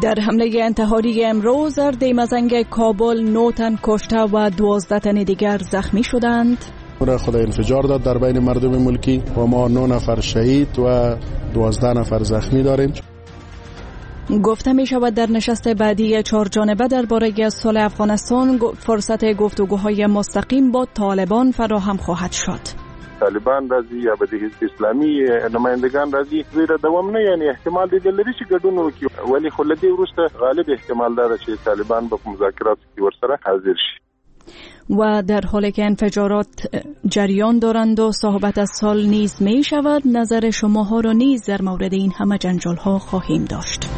در حمله انتحاری امروز در دیمزنگ کابل 9 تن کشته و 12 تن دیگر زخمی شدند. خدا انفجار داد در بین مردم ملکی و ما 9 نفر شهید و 12 نفر زخمی داریم. گفته می شود در نشست بعدی 4 جانبه درباره صلح افغانستان فرصت گفتگوهای مستقیم با طالبان فراهم خواهد شد. طالبان راځي یا به د حزب اسلامي نمایندگان راځي زیرا دوام نه، یعنی احتمال دی لري چې ګډون وکړي، ولی خو لدی وروسته غالب احتمال داره چې طالبان به مذاکرات کې ورسره حاضر شي. و در حالی که انفجارات جریان دارند و صحبت از سال نیز می شود، نظر شماها را نیز در مورد این همه جنجال ها خواهیم داشت.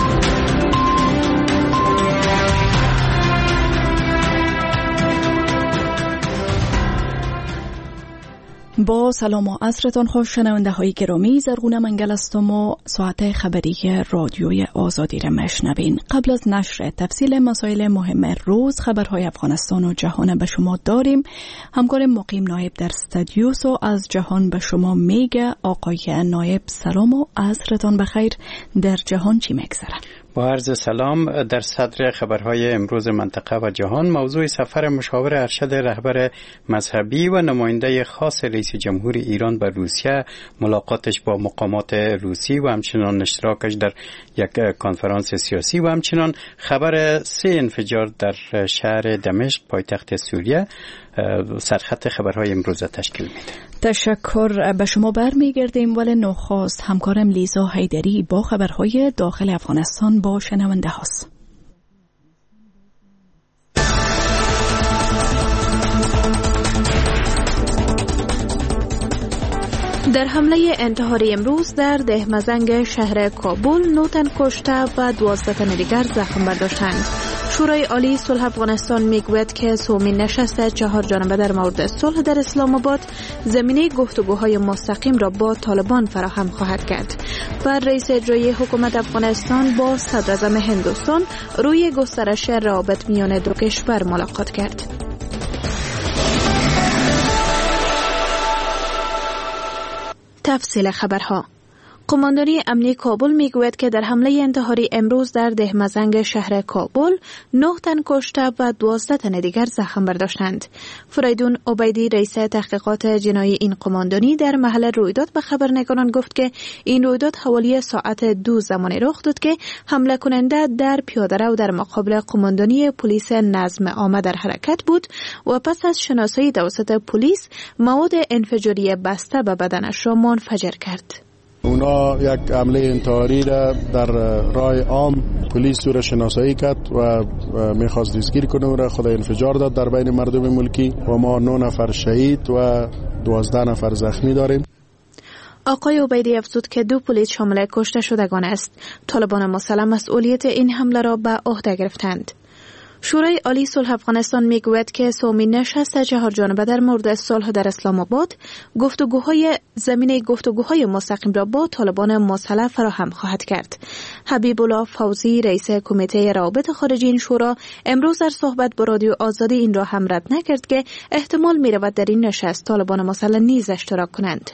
با سلام و عصرتان خوش شنونده های گرامی، زرغونه منگل هستم و ساعت خبری رادیوی آزادی را میشنوین. قبل از نشر تفصیل مسائل مهم روز، خبرهای افغانستان و جهان به شما داریم. همکار مقیم نایب در استودیوس و از جهان به شما میگه. آقای نایب سلام و عصرتان بخیر. در جهان چی میگذره؟ با عرض سلام، در صدر خبرهای امروز منطقه و جهان موضوع سفر مشاور ارشد رهبر مذهبی و نماینده خاص رئیس جمهور ایران به روسیه، ملاقاتش با مقامات روسی و همچنان اشتراکش در یک کنفرانس سیاسی و همچنان خبر 3 انفجار در شهر دمشق پایتخت سوریه سرخط خبرهای امروز تشکیل میده. تشکر. به شما برمیگردیم، ولی نخست همکارم لیزا حیدری با خبرهای داخل افغانستان با شنونده هاست. در حمله انتحاری امروز در دهمزنگ شهر کابل 9 تن کشته و 12 تن دیگر زخم برداشتند. شورای عالی صلح افغانستان میگوید که سومین نشست 4 جانبه در مورد صلح در اسلام آباد زمینه گفتگوهای مستقیم را با طالبان فراهم خواهد کرد. و رئیس اجرایی حکومت افغانستان با صدر اعظم هندوستان روی گسترش روابط میان دو کشور ملاقات کرد. تفصیل خبرها. قماندانی امنی کابل میگوید که در حمله انتحاری امروز در دهمزنگ شهر کابل 9 تن کشته و 12 تن دیگر زخم برداشتند. فریدون عبیدی رئیس تحقیقات جنایی این قماندانی در محل رویداد به خبرنگاران گفت که این رویداد حوالی ساعت 2 زمانی رخ داد که حمله کننده در پیاده‌رو در مقابل قماندانی پلیس نظم عامه در حرکت بود و پس از شناسایی توسط پلیس مواد انفجاری بسته به بدنش را منفجر کرد. اونا یک حمله انتحاری را در راه عام پلیس را شناسایی کرد و میخواست دستگیر کنه و خدا انفجار داد در بین مردم ملکی و ما 9 نفر شهید و 12 نفر زخمی داریم. آقای عبیدی افزود که 2 پلیس شامل کشته شدگان است. طالبان مسلح مسئولیت این حمله را به عهده گرفتند. شورای عالی صلح افغانستان میگوید که سومین نشست 4 جانبه در مورد صلح در اسلام آباد زمینه گفتگوهای مستقیم را با طالبان مسلح فراهم خواهد کرد. حبیب الله فوزی رئیس کمیته روابط خارجی این شورا امروز در صحبت با رادیو آزادی این را هم رد نکرد که احتمال میرود در این نشست طالبان مسلح نیز اشتراک کنند.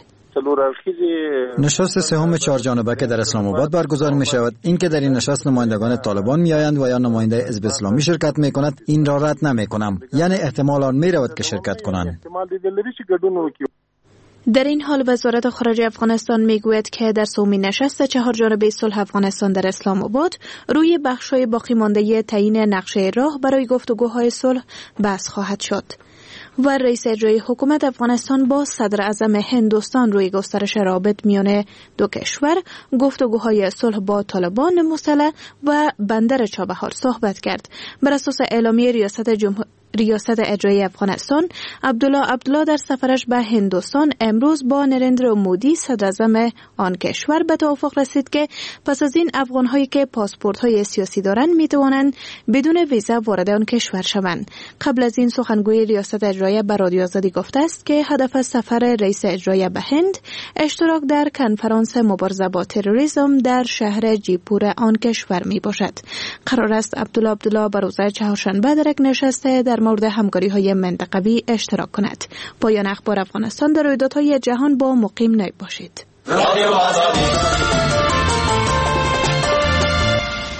نشست سوم 4 جانبه که در اسلام آباد برگزار می شود، این که در این نشست نمایندگان طالبان می آیند و یا نماینده حزب اسلامی شرکت می کند، این را رد نمی کنم. یعنی احتمال آن می رود که شرکت کنند. در این حال وزارت خارجه افغانستان میگوید که در سومین نشست 4 جانبه صلح افغانستان در اسلام آباد روی بخش‌های باقی مانده تعیین نقشه راه برای گفتگوهای صلح بحث خواهد شد. و رئیس اجرایی حکومت افغانستان با صدر اعظم هندوستان روی گسترش روابط میان دو کشور، گفتگوهای صلح با طالبان مسلح و بندر چابهار صحبت کرد. بر اساس اعلامیه ریاست اجرایی افغانستان، عبدالله در سفرش به هندوستان امروز با نریندرا مودی صدر اعظم آن کشور به توافق رسید که پس از این افغان‌هایی که پاسپورت‌های سیاسی دارند می‌توانند بدون ویزا وارد آن کشور شوند. قبل از این سخنگوی ریاست اجرایی به رادیو آزادی گفته است که هدف از سفر رئیس اجرایی به هند اشتراک در کنفرانس مبارزه با تروریسم در شهر جیپور آن کشور میباشد. قرار است عبدالله به روز چهارشنبه در یک نشست در مورد همکاری‌های منطقوی اشتراک کند. پایان اخبار افغانستان. در رویدادهای جهان با مقیم نایب باشید.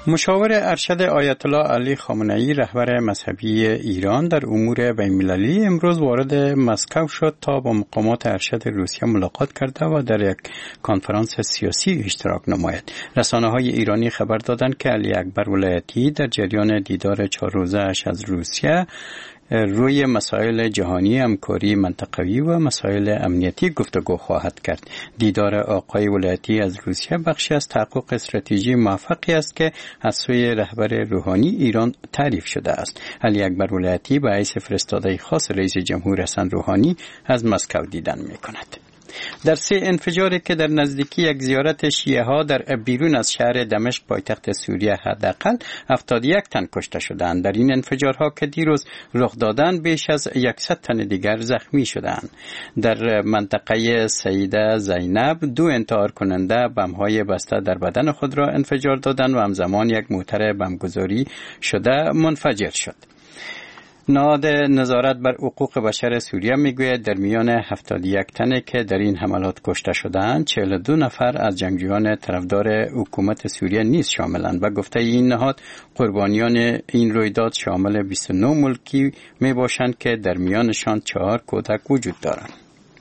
مشاور ارشد آیت الله علی خامنه‌ای رهبر مذهبی ایران در امور بین‌المللی امروز وارد مسکو شد تا با مقامات ارشد روسیه ملاقات کرده و در یک کنفرانس سیاسی اشتراک نماید. رسانه‌های ایرانی خبر دادند که علی اکبر ولایتی در جریان دیدار 4 روزه‌اش از روسیه روی مسائل جهانی، همکاری منطقوی و مسائل امنیتی گفتگو خواهد کرد. دیدار آقای ولایتی از روسیه بخشی از تحقق استراتژی موفقی است که از سوی رهبر روحانی ایران تعریف شده است. علی اکبر ولایتی به حیث فرستاده خاص رئیس جمهور حسن روحانی از مسکو دیدن می‌کند. در 3 انفجاری که در نزدیکی یک زیارت شیعه ها در بیرون از شهر دمشق پایتخت سوریه حداقل 71 تن کشته شدند. در این انفجارها که دیروز رخ دادند بیش از 100 تن دیگر زخمی شدند. در منطقه سیده زینب 2 انتحار کننده بم‌های بسته در بدن خود را انفجار دادند و همزمان یک موتر بمبگذاری شده منفجر شد. نهاد نظارت بر حقوق بشر سوریه میگوید در میان 71 تنی که در این حملات کشته شدند 42 نفر از جنگجویان طرفدار حکومت سوریه نیز شاملند و گفته این نهاد قربانیان این رویداد شامل 29 ملکی می باشند که در میانشان 4 کودک وجود دارند.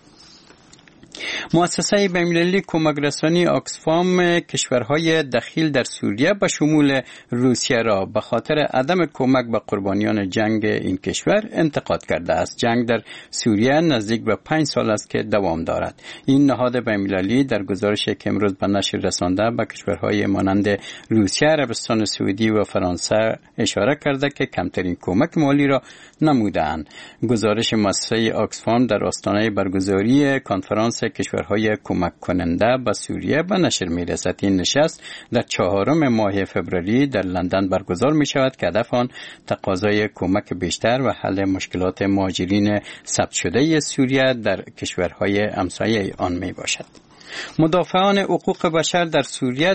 مؤسسه بین‌المللی کمک رسانی آکسفام کشورهای دخیل در سوریه به شمول روسیه را به خاطر عدم کمک به قربانیان جنگ این کشور انتقاد کرده است. جنگ در سوریه نزدیک به 5 سال است که دوام دارد. این نهاد بین‌المللی در گزارشی که امروز به نشر رسانده به کشورهای مانند روسیه، عربستان سعودی و فرانسه اشاره کرده که کمترین کمک مالی را نموده‌اند. گزارش مؤسسه آکسفام در آستانه برگزاری کنفرانس کشورهای کمک کننده به سوریه به نشر می‌رسد. این نشست در 4 ماه فوریه در لندن برگزار می‌شود که هدف آن تقاضای کمک بیشتر و حل مشکلات مهاجرین ثبت شده سوریه در کشورهای همسایه آن میباشد. مدافعان حقوق بشر در سوریه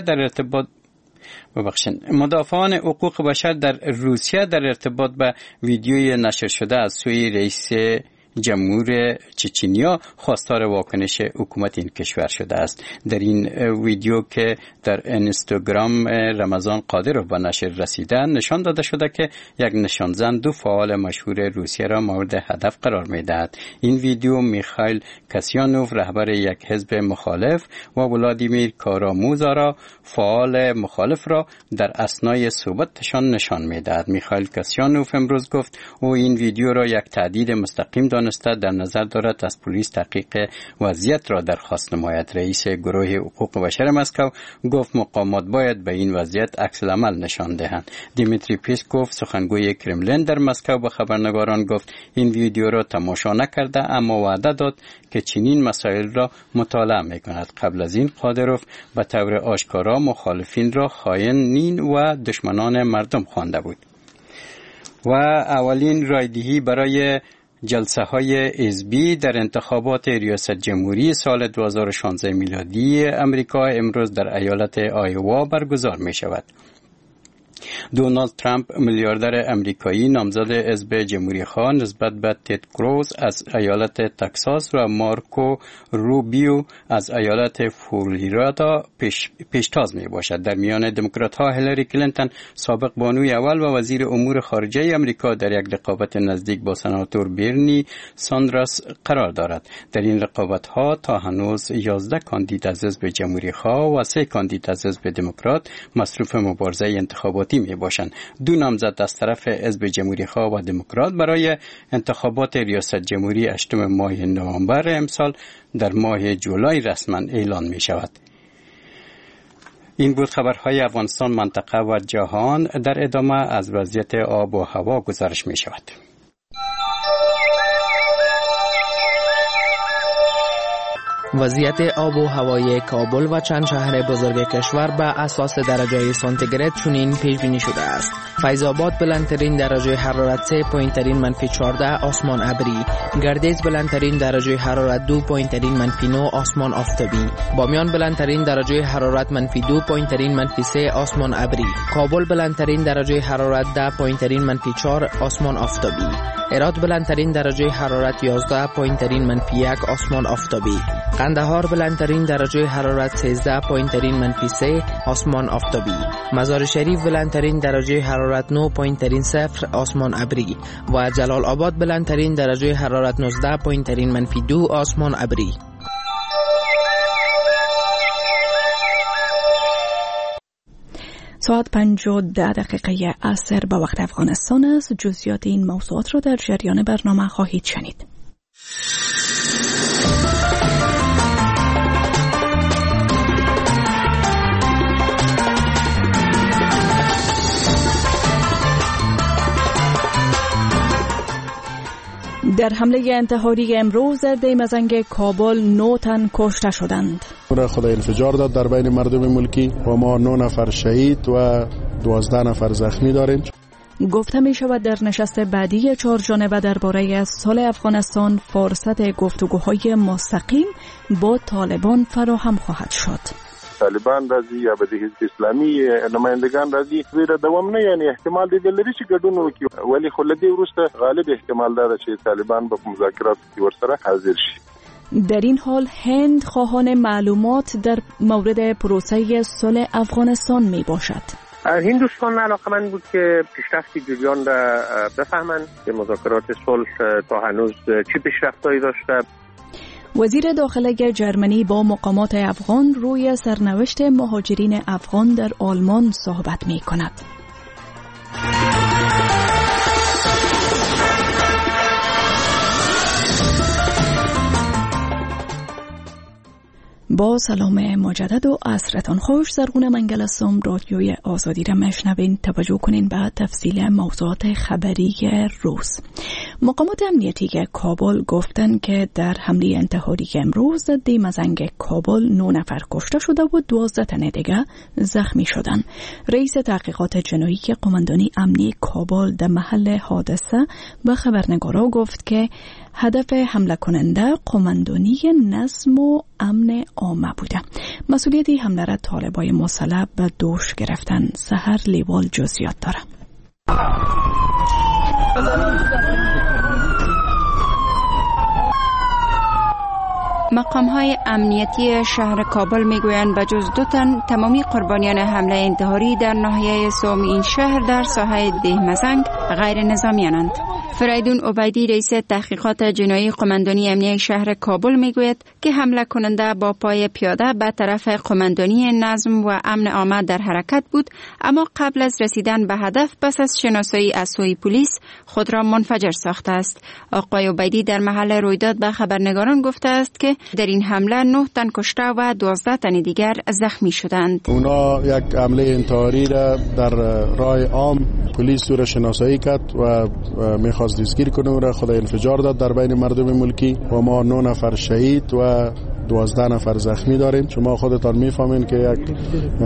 مدافعان حقوق بشر در روسیه در ارتباط به ویدیوی نشر شده از سوی رئیس جمهور چچنیا خواستار واکنش حکومت این کشور شده است. در این ویدیو که در اینستاگرام رمضان قادرov به نشر رسیده نشان داده شده که یک نشانزن 2 فعال مشهور روسیه را مورد هدف قرار می‌دهد. این ویدیو میخائیل کاسیانوف رهبر یک حزب مخالف و ولادیمیر کاراموزا را فعال مخالف را در اثنای صحبتشان نشان می‌دهد. میخائیل کاسیانوف امروز گفت او این ویدیو را یک تهدید مستقیم در نظر دارد از پلیس تحقیق وضعیت را درخواست نماید. رئیس گروه حقوق بشر مسکو گفت مقامات باید به این وضعیت عکس العمل نشان دهند. دیمیتری پیسکوف سخنگوی کرملین در مسکو به خبرنگاران گفت این ویدیو را تماشا نکرده اما وعده داد که چنین مسائل را مطالعه می‌کند. قبل از این قادروف به طور آشکارا مخالفین را خائنین و دشمنان مردم خوانده بود. و اولین رایدهی برای جلسه های حزبی در انتخابات ریاست جمهوری سال 2016 میلادی امریکا امروز در ایالت آیوا برگزار می شود. دونالد ترامپ میلیاردر امریکایی نامزد حزب جمهوری‌خواه نسبت به تد کروز از ایالت تگزاس و مارکو روبیو از ایالت فلوریدا پیشتاز میباشد. در میان دموکرات‌ها هیلاری کلینتون سابق بانوی اول و وزیر امور خارجه امریکا در یک رقابت نزدیک با سناتور برنی ساندرس قرار دارد. در این رقابت‌ها تا هنوز 11 کاندید از حزب جمهوری‌خواه و 3 کاندید از حزب دموکرات مصروف مبارزه انتخاباتی می باشند. 2 نامزد از طرف حزب جمهوری‌خواه و دموکرات برای انتخابات ریاست جمهوری 8 ماه نوامبر امسال در ماه جولای رسما اعلان می شود. این بود خبرهای افغانستان، منطقه و جهان. در ادامه از وضعیت آب و هوا گزارش می شود. وضعیت آب و هوای کابل و چند شهر بزرگ کشور به اساس درجه سانتیگراد چنین پیش بینی شده است: فیض آباد بلندترین درجه حرارت 3 پایین ترین -14 آسمان ابری، گردیز بلندترین درجه حرارت 2 پایین ترین -9 آسمان آفتابی، بامیان بلندترین درجه حرارت -2 پایین ترین -3 آسمان ابری، کابل بلندترین درجه حرارت 10 پایین ترین -4 آسمان آفتابی، هرات بلندترین درجه حرارت 11 پایین ترین -1 آسمان آفتابی، قندهار بلندترین درجه حرارت 13 پایین ترین منفی 3 آسمان آفتابی. مزار شریف بلندترین درجه حرارت 9 پایین ترین 0 آسمان ابری و جلال آباد بلندترین درجه حرارت 19 پایین ترین منفی 2 آسمان ابری. ساعت 5:10 عصر به وقت افغانستان است. جزئیات این موضوعات را در جریان برنامه خواهید شنید. در حمله انتحاری امروز در دیمزنگ کابل 9 تن کشته شدند. خدا انفجار داد در بین مردم ملکی و ما 9 نفر شهید و 12 نفر زخمی داریم. گفته می شود در نشست بعدی 4 جانبه درباره صلح افغانستان فرصت گفتگوهای مستقیم با طالبان فراهم خواهد شد. طالبان راځي یا به د حزب اسلامي نمایندگان راځي زیرا دوام نه یعنی احتمال دی لري چې ګډون وکړي ولی خو لدی وروسته غالب احتمال دا چې طالبان به مذاکرات کې ورسره حاضر شي. در این حال هند خواهان معلومات در مورد پروسه صلح افغانستان می باشد. هندوستان علاقمند بود که پیشرفت جریان را بفهمند که مذاکرات صلح تا هنوز چه پیشرفتایی داشته. وزیر داخله جرمنی با مقامات افغان روی سرنوشت مهاجرین افغان در آلمان صحبت می کند. با سلام مجدد و عصرتان خوش. زرغونه منگل هستم. رادیوی آزادی را میشنوین. توجه کنین به تفصیل موضوعات خبری روز. مقامات امنیتی کابل گفتند که در حمله انتحاری امروز در دیمزنگ کابل 9 نفر کشته شده و 12 تن دیگر زخمی شدند. رئیس تحقیقات جنایی قماندانی امنی کابل در محل حادثه به خبرنگارا گفت که هدف حمله کننده قماندانی نظم و امن عامه بوده. مسئولیت این حمله را طالبای مسلح به دوش گرفتن. سحر لیوال جزئیات داره. مقام‌های امنیتی شهر کابل میگویند بجز 2 تن تمامی قربانیان حمله انتحاری در ناحیه سوم این شهر در ساحه دهمزنگ غیر نظامیانند. فریدون عبیدی رئیس تحقیقات جنایی قماندانی امنیتی شهر کابل میگوید که حمله کننده با پای پیاده به طرف قماندانی نظم و امن عامه در حرکت بود، اما قبل از رسیدن به هدف پس از شناسایی از سوی پلیس خود را منفجر ساخته است. آقای عبیدی در محل رویداد به خبرنگاران گفته است که در این حمله 9 تن کشته و 12 تن دیگر زخمی شدند. اونا یک حمله انتحاری را در راه عام پلیس را شناسایی کرد و میخواست دستگیر کنه و خدا انفجار داد در بین مردم ملکی و ما 9 نفر شهید و 12 نفر زخمی داریم. شما خودتان میفهمین که یک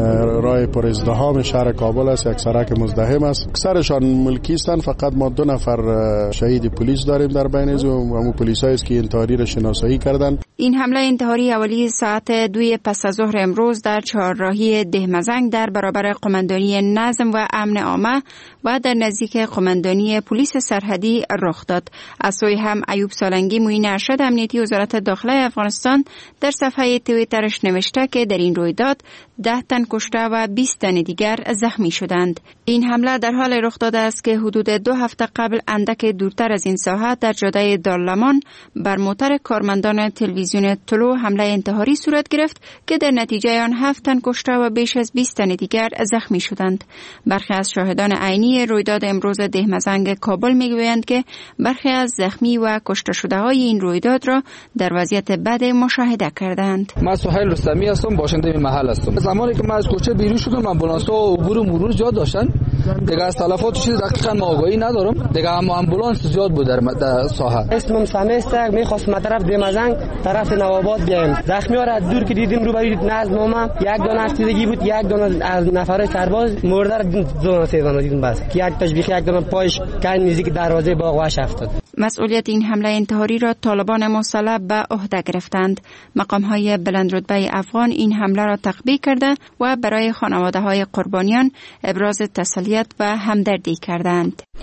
راه پر ازدحام شهر کابل است، یک سرک مزدحم است. اکثرشان ملکی هستند، فقط ما 2 نفر شهید پلیس داریم در بین از و پلیسایی است که انتحاری را شناسایی کردند. این حمله انتحاری اولی ساعت 2 پس از ظهر امروز در چهارراهی دهمزنگ در برابر قماندانی نظم و امن عامه و در نزدیک قماندانی پلیس سرحدی رخ داد. از سوی هم ایوب سالنگی معین ارشد امنیتی وزارت داخله افغانستان در صفحه توییترش نوشته که در این رویداد 10 تن کشته و 20 تن دیگر زخمی شدند. این حمله در حال رخ داده است که حدود 2 هفته قبل اندک دورتر از این ساحه در جاده دارلمان بر موتر کارمندان تلویزیون طلوع حمله انتحاری صورت گرفت که در نتیجه آن 7 تن کشته و بیش از 20 تن دیگر زخمی شدند. برخی از شاهدان عینی رویداد امروز دهمزنگ کابل میگویند که برخی از زخمی و کشته شده های این رویداد را در وضعیت بد مشاهده کردند. من سهیل رستمی هستم، باشنده این محل هستم. زمانی که من از کوچه بیرون شدم آمبولانس‌ها عبور و مرور زیاد داشتن. دیگه از تلفات چیز دقیقاً ما آگاهی ندارم. دیگه اما آمبولانس زیاد بود در ساحه. اسمم سامی است، می‌خواستم از طرف دهمزنگ طرف نواباد بیایم. زخمی‌ها را دور که دیدیم رو برید نزد ما یک دانه استیدگی بود، یک دانه از نفر سرباز مرده را زون سیدان دیدیم. بس که یک تشبیه یک دانه پایش کن نزدیک دروازه باغ واش افتاد. مسئولیت این حمله انتحاری را طالبان مسلح به عهده گرفتند. مقام‌های بلندرتبه افغان این حمله را تقبیح کرده و برای خانواده‌های قربانیان ابراز تسلیت و همدردی کردند.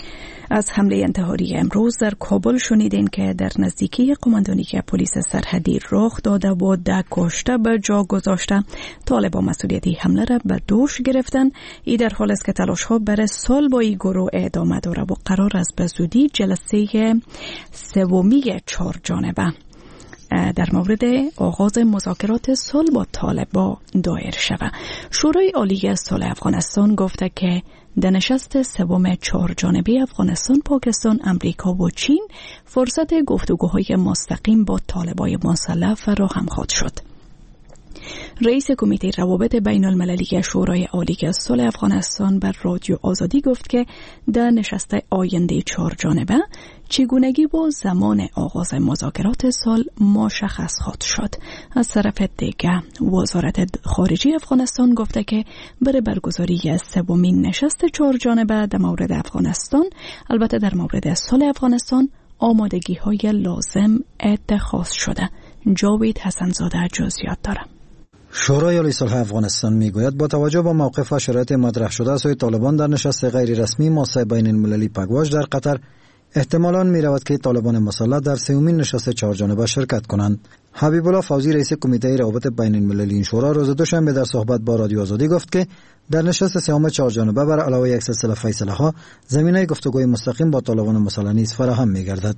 از حمله انتحاری امروز در کابل شنیدین که در نزدیکی قماندانی پلیس سرحدی رخ داده و 10 کشته به جا گذاشته. طالبان مسئولیت حمله را به دوش گرفتن. این در حال است که تلاش ها برای صلح با این گروه ادامه داره و قرار است به زودی جلسه سومی 4 جانبه در مورد آغاز مذاکرات صلح با طالبان دایر شود. شورای عالی صلح افغانستان گفته که در نشست سوم 4 جانبه افغانستان، پاکستان، امریکا و چین فرصت گفتگوهای مستقیم با طالبان مسلح فراهم خواهد شد. رئیس کمیته روابط بین المللی شورای عالی صلح افغانستان بر رادیو آزادی گفت که در نشست آینده 4 جانبه چگونگی با زمان آغاز مذاکرات صلح مشخص خواهد شد. از طرف دیگر وزارت خارجه افغانستان گفته که برای برگزاری سومین نشست 4 جانبه در مورد افغانستان، البته در مورد صلح افغانستان، آمادگی های لازم اتخاذ شده. جاوید حسنزاده جزئیات دارد. شورای عالی صلح افغانستان میگوید با توجه به موقف و شرایط مطرح شده از سوی طالبان در نشست غیر رسمی ماسه بین المللی پگواش در قطر، احتمالاً می‌رود که طالبان مسلح در سومین نشست 4 جانبه شرکت کنند. حبیب الله فوزی رئیس کمیته روابط بین المللی این شورا روز دوشنبه در صحبت با رادیو آزادی گفت که در نشست سوم 4 جانبه بر علاوه یک سلسله فیصله‌ها زمینه گفتگوی مستقیم با طالبان مسلح نیز فراهم می‌گردد.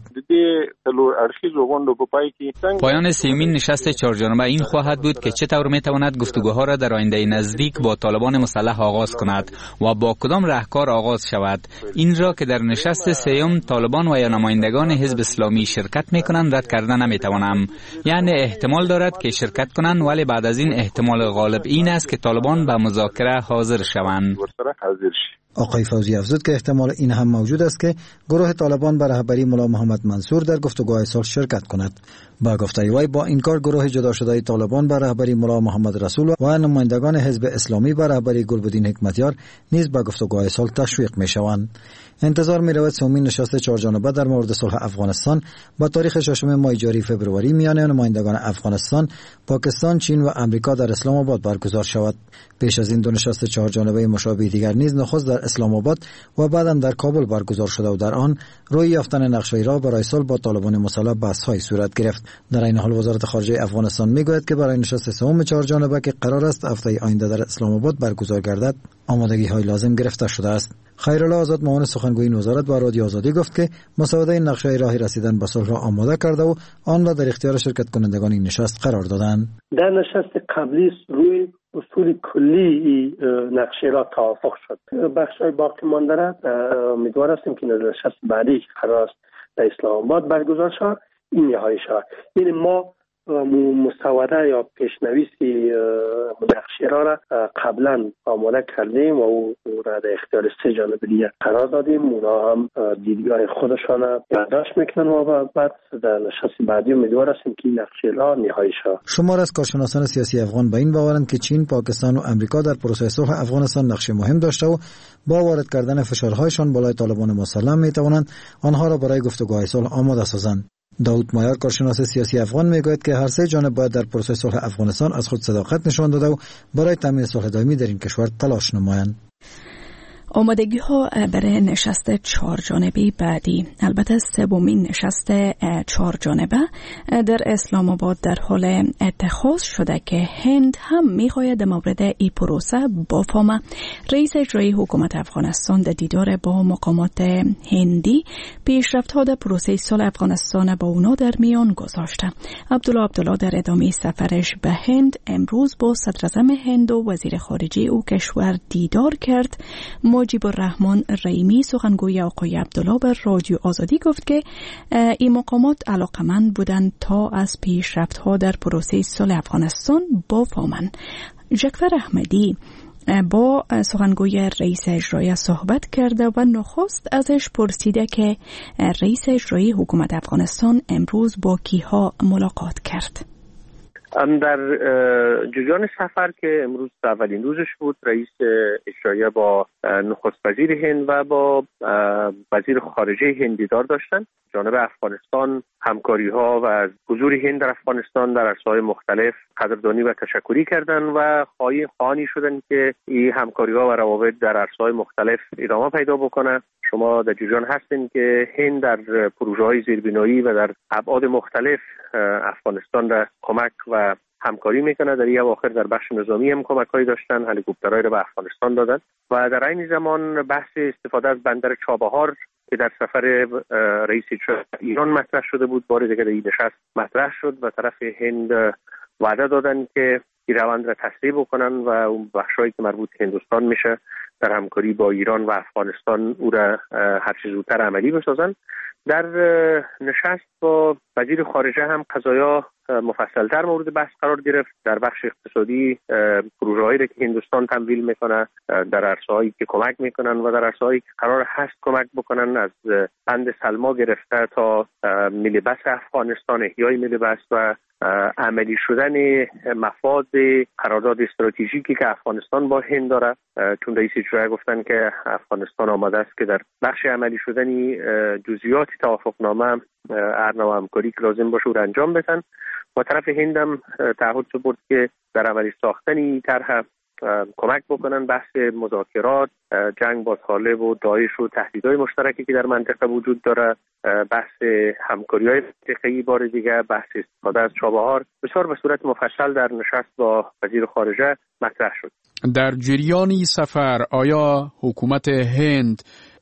پایان سومین نشست 4 جانبه این خواهد بود که چطور می‌تواند گفتگوها را در آینده نزدیک با طالبان مسلح آغاز کند و با کدام راهکار آغاز شود. این را که در نشست سوم طالبان و یا نمایندگان حزب اسلامی شرکت می‌کنند رد کردن نمی‌توانم. یعنی احتمال دارد که شرکت کنند، ولی بعد از این احتمال غالب این است که طالبان به مذاکره حاضر شوند. آقای فوزی افزود که احتمال این هم موجود است که گروه طالبان به رهبری ملا محمد منصور در گفتگوهای صلح شرکت کند. با گفته وی با این کار گروه جدا شده طالبان به رهبری ملا محمد رسول و نمایندگان حزب اسلامی به رهبری گلبدین حکمتیار نیز به گفتگوهای صلح تشویق می‌شوند. انتظار می‌رود سومین نشست 4 جانبه در مورد صلح افغانستان با تاریخ 6 ماه جاری فوریه میان نمایندگان افغانستان، پاکستان، چین و امریکا در اسلام آباد برگزار شود. پیش از این 2 نشست 4 جانبه مشابه دیگر نیز نخست در اسلام آباد و بعداً در کابل برگزار شده و در آن روی یافتن نقشه راه برای صلح با طالبان مسلح بحث‌های صورت گرفت. در این حال وزارت خارجه افغانستان میگوید که برای نشست سوم 4 جانبه که قرار است هفته آینده در اسلام آباد برگزار گردد، آمادگی‌های لازم گرفته شده است. خیرالله آزاد معاون سخنگوی وزارت با رادیو آزادی گفت که مسوده نقشه راه رسیدن به صلح را آماده کرده و آن را در اختیار شرکت کنندگان این نشست قرار دادند. در نشست قبلی روی اصول کلی نقشه را توافق شد. بخش‌های باقی مانده را امیدوار هستیم که نشست بعدی قرار است در اسلام آباد برگزار شود این نهایی شود. یعنی ما مسوده یا پیشنویسی نقشه را قبلا آماده کردیم و او را در اختیار 3 جانب دیگر قرار دادیم. اونا هم دیدگاه خودشان را برداشت میکنن و بعد در نشست بعدی امیدوار هستیم که این نقشه را نهایی شود. شمار از کارشناسان سیاسی افغان به این باورند که چین، پاکستان و امریکا در پروسه صلح افغانستان نقش مهم داشته و با وارد کردن فشارهایشان بالای طالبان مسلح میتوانند آنها را برای گفتگوهای صلح آماده سازند. داود مایار کارشناس سیاسی افغان میگوید که هر 3 جانب باید در پروسه صلح افغانستان از خود صداقت نشان داده و برای تامین صلح دائمی در این کشور تلاش نمایند. آمادگی ها برای نشست 4 جانبه بعدی، البته سومین نشست 4 جانبه در اسلام آباد در حال اتخاذ شده که هند هم میخواهد در مورد این پروسه بافامه. رئیس اجرایی حکومت افغانستان در دیدار با مقامات هندی پیشرفت ها در پروسه صلح افغانستان با اونا در میان گذاشته. عبدالله در ادامه سفرش به هند امروز با صدر اعظم هند و وزیر خارجه او کشور دیدار کرد. مجیب الرحمن رحیمی سخنگوی آقای عبدالله بر رادیو آزادی گفت که این مقامات علاقمند بودند تا از پیشرفت‌ها در پروسه صلح افغانستان بافهمند. جعفر احمدی با سخنگوی رئیس اجرایی صحبت کرده و نخست ازش پرسیده که رئیس اجرایی حکومت افغانستان امروز با کیها ملاقات کرد. در جریان سفر که امروز اولین روزش بود، رئیس اجرایی با نخست وزیر هند و با وزیر خارجه هند دیدار داشتند. جانب افغانستان همکاری ها و از حضور هند در افغانستان در عرصه‌های مختلف قدردانی و تشکری کردند و خواهانی شدند که این همکاری ها و روابط در عرصه‌های مختلف ادامه پیدا بکنه. شما در جریان هستین که هند در پروژه‌های زیربنایی و در ابعاد مختلف افغانستان را کمک و همکاری میکنه. در این اواخر در بخش نظامی هم کمک‌هایی داشتن، هلیکوپترهایی را به افغانستان دادن و در این زمان بحث استفاده از بندر چابهار که در سفر رئیس ایران مطرح شده بود، بار دیگر در این نشست مطرح شد و طرف هند وعده دادن که این روند را تسریع بکنن و اون بخشایی که مربوط هندوستان میشه در همکاری با ایران و افغانستان او را هر چه زودتر عملی بسازن. در نشست با وزیر خارجه هم قضایا مفصلتر مورد بحث قرار گرفت. در بخش اقتصادی پروژه‌هایی که هندوستان تمویل میکنه در عرصه‌هایی که کمک میکنن و در عرصه‌هایی که قرار هست کمک بکنن، از بند سلما گرفته تا ملی‌بس افغانستان، احیای ملی‌بس و عملی شدن مفاد قرارداد استراتژیکی که افغانستان با هند داره. چون رئیس اجرایی گفتن که افغانستان آماده است که در بخش عملی شدن جزئیات توافقنامه هر نوع همکاری که لازم باشه رو انجام بدن. و طرف هند هم تعهد سپرد که در عملی ساختن این طرح کمک بکنن. بحث مذاکرات، جنگ با طالب و داعش و تهدیدهای مشترکی که در منطقه وجود داره، بحث همکاری‌های منطقه‌ای، بار دیگه بحث استفاده از چابهار بسیار به صورت مفصل در نشست با وزیر خارجه مطرح شد. در جریان سفر آیا حکومت هند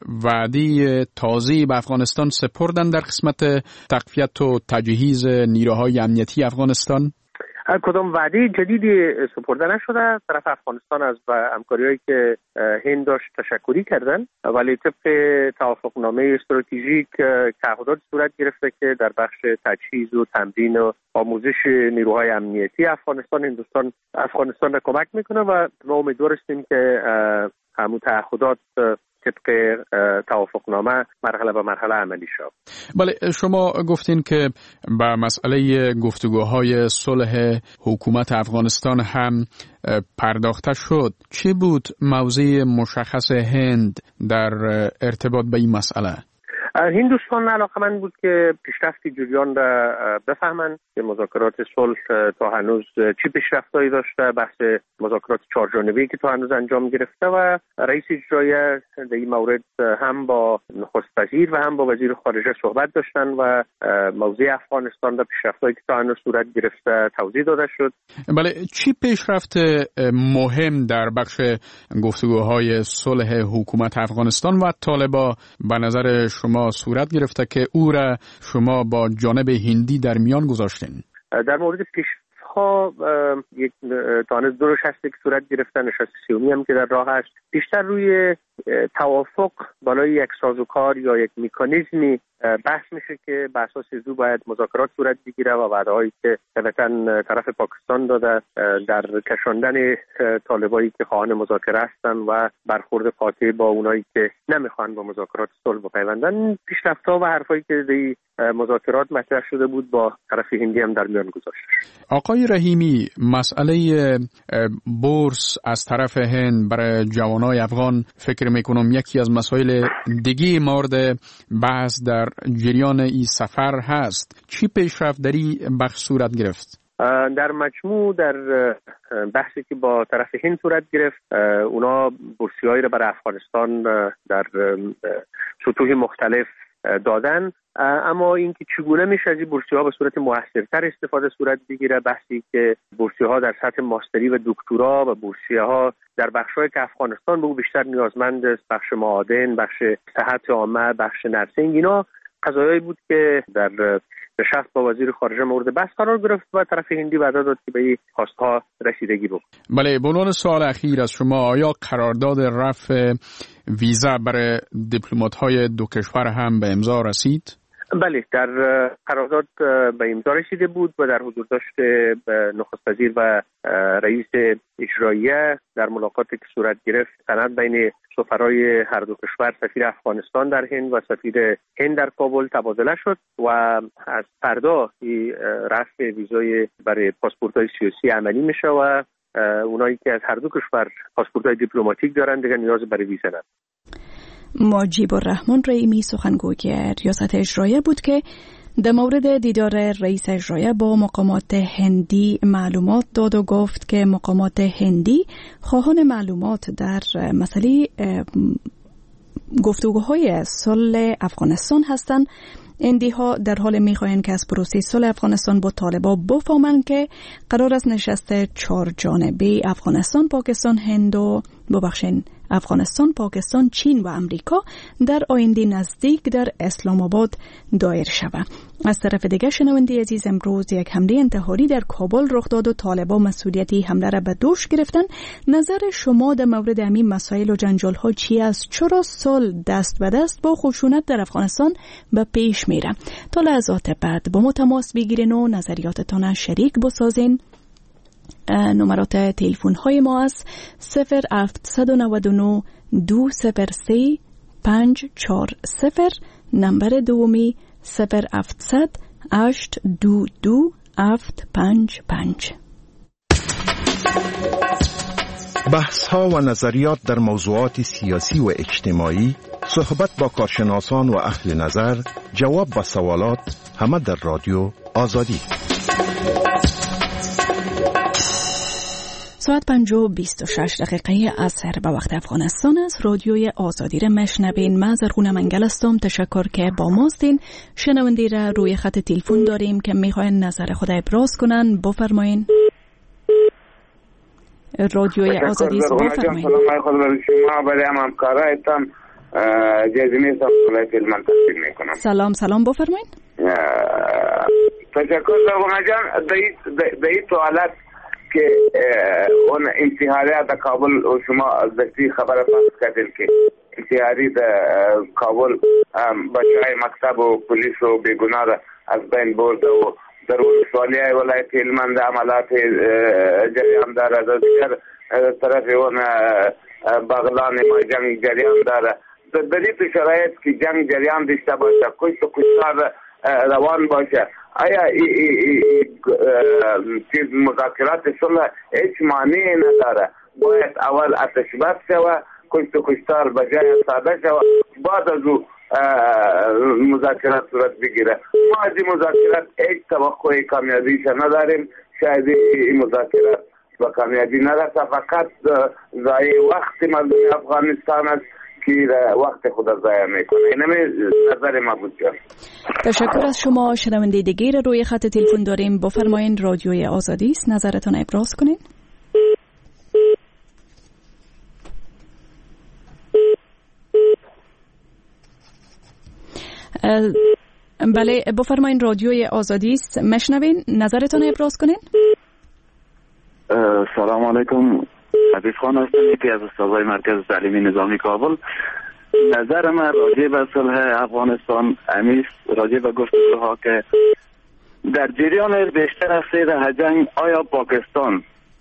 وعده تازه به افغانستان سپردن در قسمت تقویت و تجهیز نیروهای امنیتی افغانستان؟ کدام وعده جدیدی سپرده نشده. طرف افغانستان از همکاری‌هایی که هند داشت تشکری کردن، ولی طبق توافقنامه استراتژیک تعهدات صورت گرفته که در بخش تجهیز و تمرین و آموزش نیروهای امنیتی افغانستان را کمک میکنه و ما امیدوار هستیم که همون تعهدات طبق توافقنامه مرحله به مرحله عملی شد. بله، شما گفتین که به مسئله گفتگوهای صلح حکومت افغانستان هم پرداخته شد. چی بود موضع مشخص هند در ارتباط به این مسئله؟ هندوستان علاقمند بود که پیشرفت جریان را بفهمند که مذاکرات صلح تا هنوز چی پیشرفتایی داشته، بحث مذاکرات 4 جانبه‌ای که تا هنوز انجام گرفته و رئیس اجرایی در این مورد هم با نخست وزیر و هم با وزیر خارجه صحبت داشتن و موضوع افغانستان و پیشرفتایی که تا هنوز صورت گرفته توضیح داده شد. بله، چی پیشرفت مهم در بخش گفتگوهای صلح حکومت افغانستان و طالبان به نظر شما صورت گرفته که او را شما با جانب هندی در میان گذاشتین؟ در مورد پیشرفت‌ها یک تانز دو نشسته که صورت گرفته، نشست سیومی هم که در راه است، بیشتر روی توافق بالای یک سازوکار یا یک مکانیزمی بحث میشه که به اساس او باید مذاکرات صورت بگیره و وعده‌هایی که طرفاً طرف پاکستان داده در کشاندن طالبایی که خواهان مذاکره هستن و برخورد قاطع با اونایی که نمیخوان با مذاکرات صلح بپیوندن. پیشرفت‌ها و حرفایی که در مذاکرات مطرح شده بود با طرف هندی هم در میان گذاشته. آقای رحیمی، مسئله بورس از طرف هند برای جوانای افغان فکر میکنم یکی از مسائل دیگه مورد بحث در جریان این سفر هست. چی پیشرفت در این بخش صورت گرفت؟ در مجموع در بحثی که با طرف هند صورت گرفت، اونا بورسیایی را برای افغانستان در سطوح مختلف دادن، اما اینکه چگونه میشه از این بورسی‌ها به صورت موثرتر استفاده صورت بگیره، بحثی که بورسی‌ها در سطح ماستری و دکترا و بورسی‌ها در بخش‌هایی که افغانستان به او بیشتر نیازمند است، بخش معادن، بخش صحت عامه، بخش نرسینگ، اینا قضایایی بود که در نشست با وزیر خارجه مورد بحث قرار گرفت و طرف هندی وعده داد که به این خواست‌ها رسیدگی بکنه. بله، به عنوان سوال اخیر از شما، آیا قرارداد رفع ویزا برای دیپلمات‌های دو کشور هم به امضا رسید؟ بله، در قرارداد به امضا رسیده بود و در حضور داشت نخست وزیر و رئیس اجراییه در ملاقاتی که صورت گرفت سند بین سفرای هر دو کشور، سفیر افغانستان در هند و سفیر هند در کابل تبادله شد و از فردا رفع ویزای برای پاسپورت‌های سیاسی عملی میشه و اونایی که از هر دو کشور پاسپورت‌های دیپلماتیک دارن دیگه نیاز برای ویزا ندارن. مجیب الرحمن رحیمی سخنگوی ریاست اجرایه بود که در مورد دیدار رئیس اجرایه با مقامات هندی معلومات داد و گفت که مقامات هندی خواهان معلومات در مسئله گفتگوهای صلح افغانستان هستند. اندیها در حال میخواهند که از پروسه صلح افغانستان با طالبان بفهمند که قرار است نشست 4 جانبه افغانستان، پاکستان، افغانستان، پاکستان، چین و امریکا در آینده نزدیک در اسلام آباد دایر شود. از طرف دیگر شنونده عزیز، امروز یک حمله انتحاری در کابل رخ داد و طالبان مسئولیتی حمله را به دوش گرفتن. نظر شما در مورد همین مسائل و جنجال ها چی است؟ چرا صلح دست به دست با خشونت در افغانستان به پیش میره؟ تا لحظات بعد با ما تماس بگیرین و نظریاتتان شریک بسازین. نمرات تلفن های ما است 0799 203 540. نمبر دومی 0700 822 755. بحث ها و نظریات در موضوعات سیاسی و اجتماعی، صحبت با کارشناسان و اهل نظر، جواب با سوالات، همه در رادیو آزادی. ساعت 5:26 عصر به وقت افغانستان است. رادیوی آزادی را مشنوین. من زرغونه منگل هستم. تشکر که با ماستین. شنونده را روی خط تلفن داریم که میخواین نظر خود ابراز کنن. بفرمایین. رادیوی آزادی است. بفرمایین. سلام خود بر شما، برای همکارایتان جزیره سلامت علمان تقدیم میکنم. سلام بفرمایین. تشکر زرغونه جان. در این سوالات که اون انتحاریات در کابل و شما دستی خبر پخش کردین که انتحاری در کابل بچه‌های مکتب و پلیس و بیگناه را از بین برده و در ولسوالی ولایت هلمند عملات جریان داره. در دیگر طرف اون بغلان ما جنگ جریان داره. در این شرایط که جنگ جریان داشته باشه، کشت و کشتار روان باشه، آیا چیز مذاکرات صلح هیچ معنی نداره؟ باید اول آتش بس شود، کشت و کشتار بجای ساده شود، بعد از او مذاکرات صورت بگیره. ما از این مذاکرات هیچ توقع کامیابیش نداریم. شاید این مذاکرات با کامیابی نرسه، فقط ضایع وقت مردم افغانستان است که وقت خود ضایع میکنه. اینم نظر ما بود. تشکر از شما. شنونده دیگر روی خط تلفن داریم. بفرمایید. رادیوی آزادی است. نظرتان ابراز کنید. بله بفرمایید. رادیوی آزادی است. مشنوین. نظرتان ابراز کنید. سلام علیکم. حبیب خان هستم، یکی از استادای مرکز تعلیمی نظامی کابل. نظر من راجع به صلح افغانستان امیست، راجع به گفتگوها که در جریان بیشتر از 13 جنگ آیا پاکستان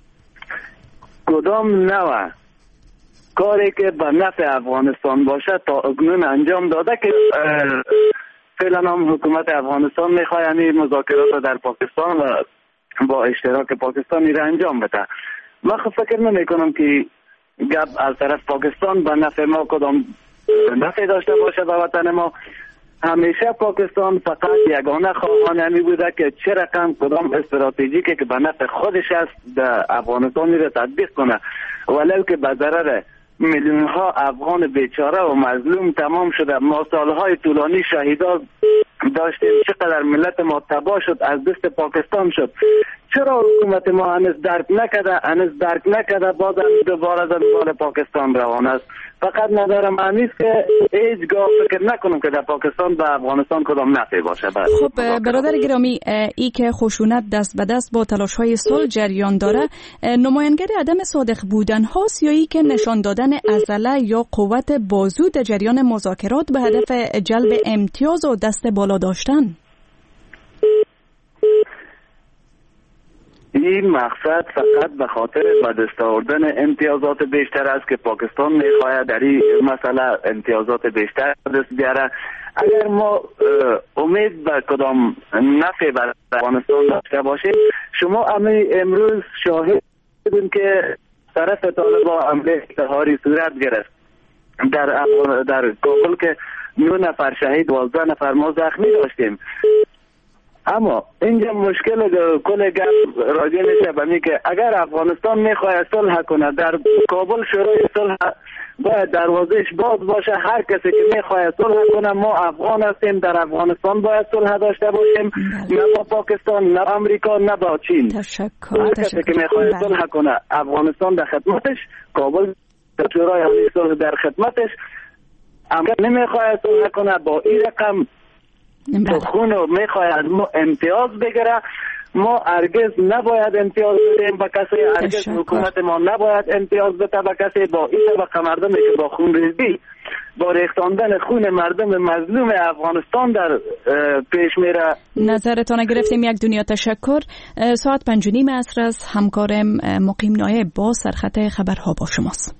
کدام نوع کاری که به نفع افغانستان باشه تا اکنون انجام داده که فعلا هم حکومت افغانستان میخواد یعنی مذاکرات در پاکستان و با اشتراک پاکستانی را انجام بده. من فکر نمی کنم که گپ از طرف پاکستان به نفع ما کدام نفع داشته باشه به وطن ما. همیشه پاکستان فقط یگانه خواهان همی بوده که چه رقم کدام استراتژیکی که به نفع خودش است در افغانستان را تطبیق کنه، ولو که به ضرر میلیون ها افغان بیچاره و مظلوم تمام شده. ما سالهای طولانی شهیدا داشتیم، چقدر ملت ما تباه شد، از دست پاکستان شد. چرا حکومت ما هنوز درک نکرده بازم دوباره دنبال پاکستان روان است؟ فقط ندارم هنوز که هیچگاه فکر نکنم که در پاکستان به افغانستان کدام نفعی باشه. خب برادر گرامی، ای که خشونت دست به دست با تلاش های صلح جریان داره نمایانگر عدم صادق بودن هاست یا ای که نشان دادن عضله یا قوت بازو در جریان مذاکرات به هدف جلب امتیاز و دست بالا داشتن؟ این مقصد فقط به خاطر به دست آوردن امتیازات بیشتر است که پاکستان میخواهد در این مسئله امتیازات بیشتر دست بیاره. اگر ما امید به کدام نفع بر افغانستان داشته باشیم، شما امروز شاهد بودیم که طرف طالبان حمله انتحاری صورت گرفت در کابل که 9 نفر شهید 12 نفر ما زخمی داشتیم. اما اینجا مشکل کل گپ راجع میشه به اینکه اگر افغانستان میخواد صلح کنه در کابل شورای صلح باید دروازهش باز باشه. هر کسی که میخواد صلح کنه، ما افغان هستیم، در افغانستان باید صلح داشته باشیم، نه با پاکستان، نه امریکا، نه با چین. هر کسی که میخواد صلح کنه افغانستان در خدمتش، کابل شورای صلح در خدمتش. اما نمیخواد صلح کنه با این رقم خونو میخواد از ما امتیاز بگیره. ما هرگز نباید امتیاز بدیم به کسی، هرگز حکومت ما نباید امتیاز بده به کسی. با این طبقه مردمی که با خون ریزی، با ریختاندن خون مردم مظلوم افغانستان در پیش میره. نظرتان گرفتیم. یک دنیا تشکر. ساعت 5:30 عصر است. همکارم مقیم نایب با سرخط خبرها با شماست.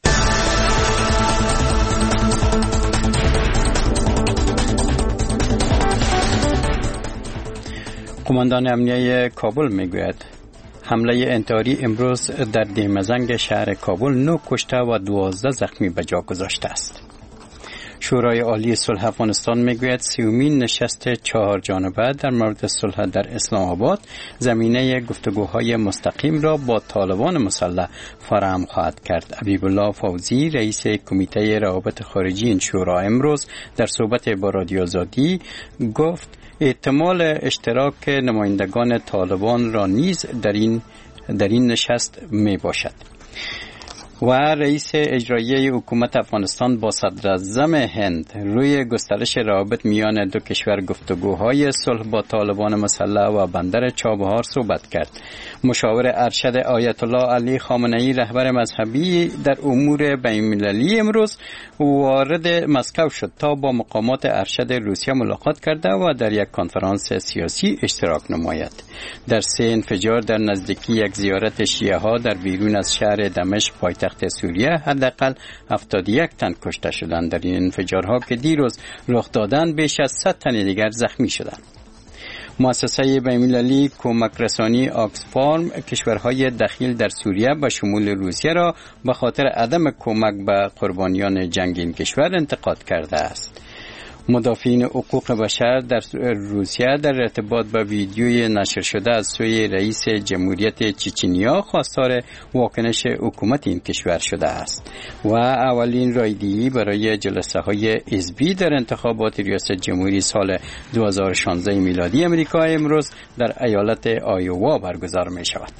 قماندان امنیه کابل میگوید حمله انتحاری امروز در دیمزنگ شهر کابل 9 کشته و 12 زخمی به جا گذاشته است. شورای عالی صلح افغانستان میگوید 30مین نشست 4 جانبه در مورد صلح در اسلام آباد زمینه گفتگوهای مستقیم را با طالبان مسلح فراهم خواهد کرد. حبیب الله فوزی رئیس کمیته روابط خارجی این شورا امروز در صحبت با رادیو آزادی گفت احتمال اشتراک نمایندگان طالبان را نیز در این نشست می باشد. و رئیس اجرایی حکومت افغانستان با صدر اعظم هند روی گسترش روابط میان دو کشور گفتگوهای صلح با طالبان مسلح و بندر چابهار صحبت کرد. مشاور ارشد آیت الله علی خامنه‌ای رهبر مذهبی در امور بین‌المللی امروز وارد مسکو شد تا با مقامات ارشد روسیه ملاقات کرده و در یک کنفرانس سیاسی اشتراک نماید. در 3 انفجار در نزدیکی یک زیارت شیعه ها در بیرون از شهر دمشق پایتخت سوریه حداقل 71 تن کشته شدند. در این انفجارها که دیروز رخ دادند بیش از 100 تن دیگر زخمی شدند. مؤسسه بین‌المللی کمک رسانی آکسفام کشورهای دخیل در سوریه به شمول روسیه را به خاطر عدم کمک به قربانیان جنگ این کشور انتقاد کرده است. مدافعین حقوق بشر در روسیه در ارتباط با ویدیوی نشر شده از سوی رئیس جمهوریت چچنیا خواستار واکنش حکومت این کشور شده است و اولین رایدهی برای جلسه های حزبی در انتخابات ریاست جمهوری سال 2016 میلادی امریکا امروز در ایالت آیووا برگزار می شود.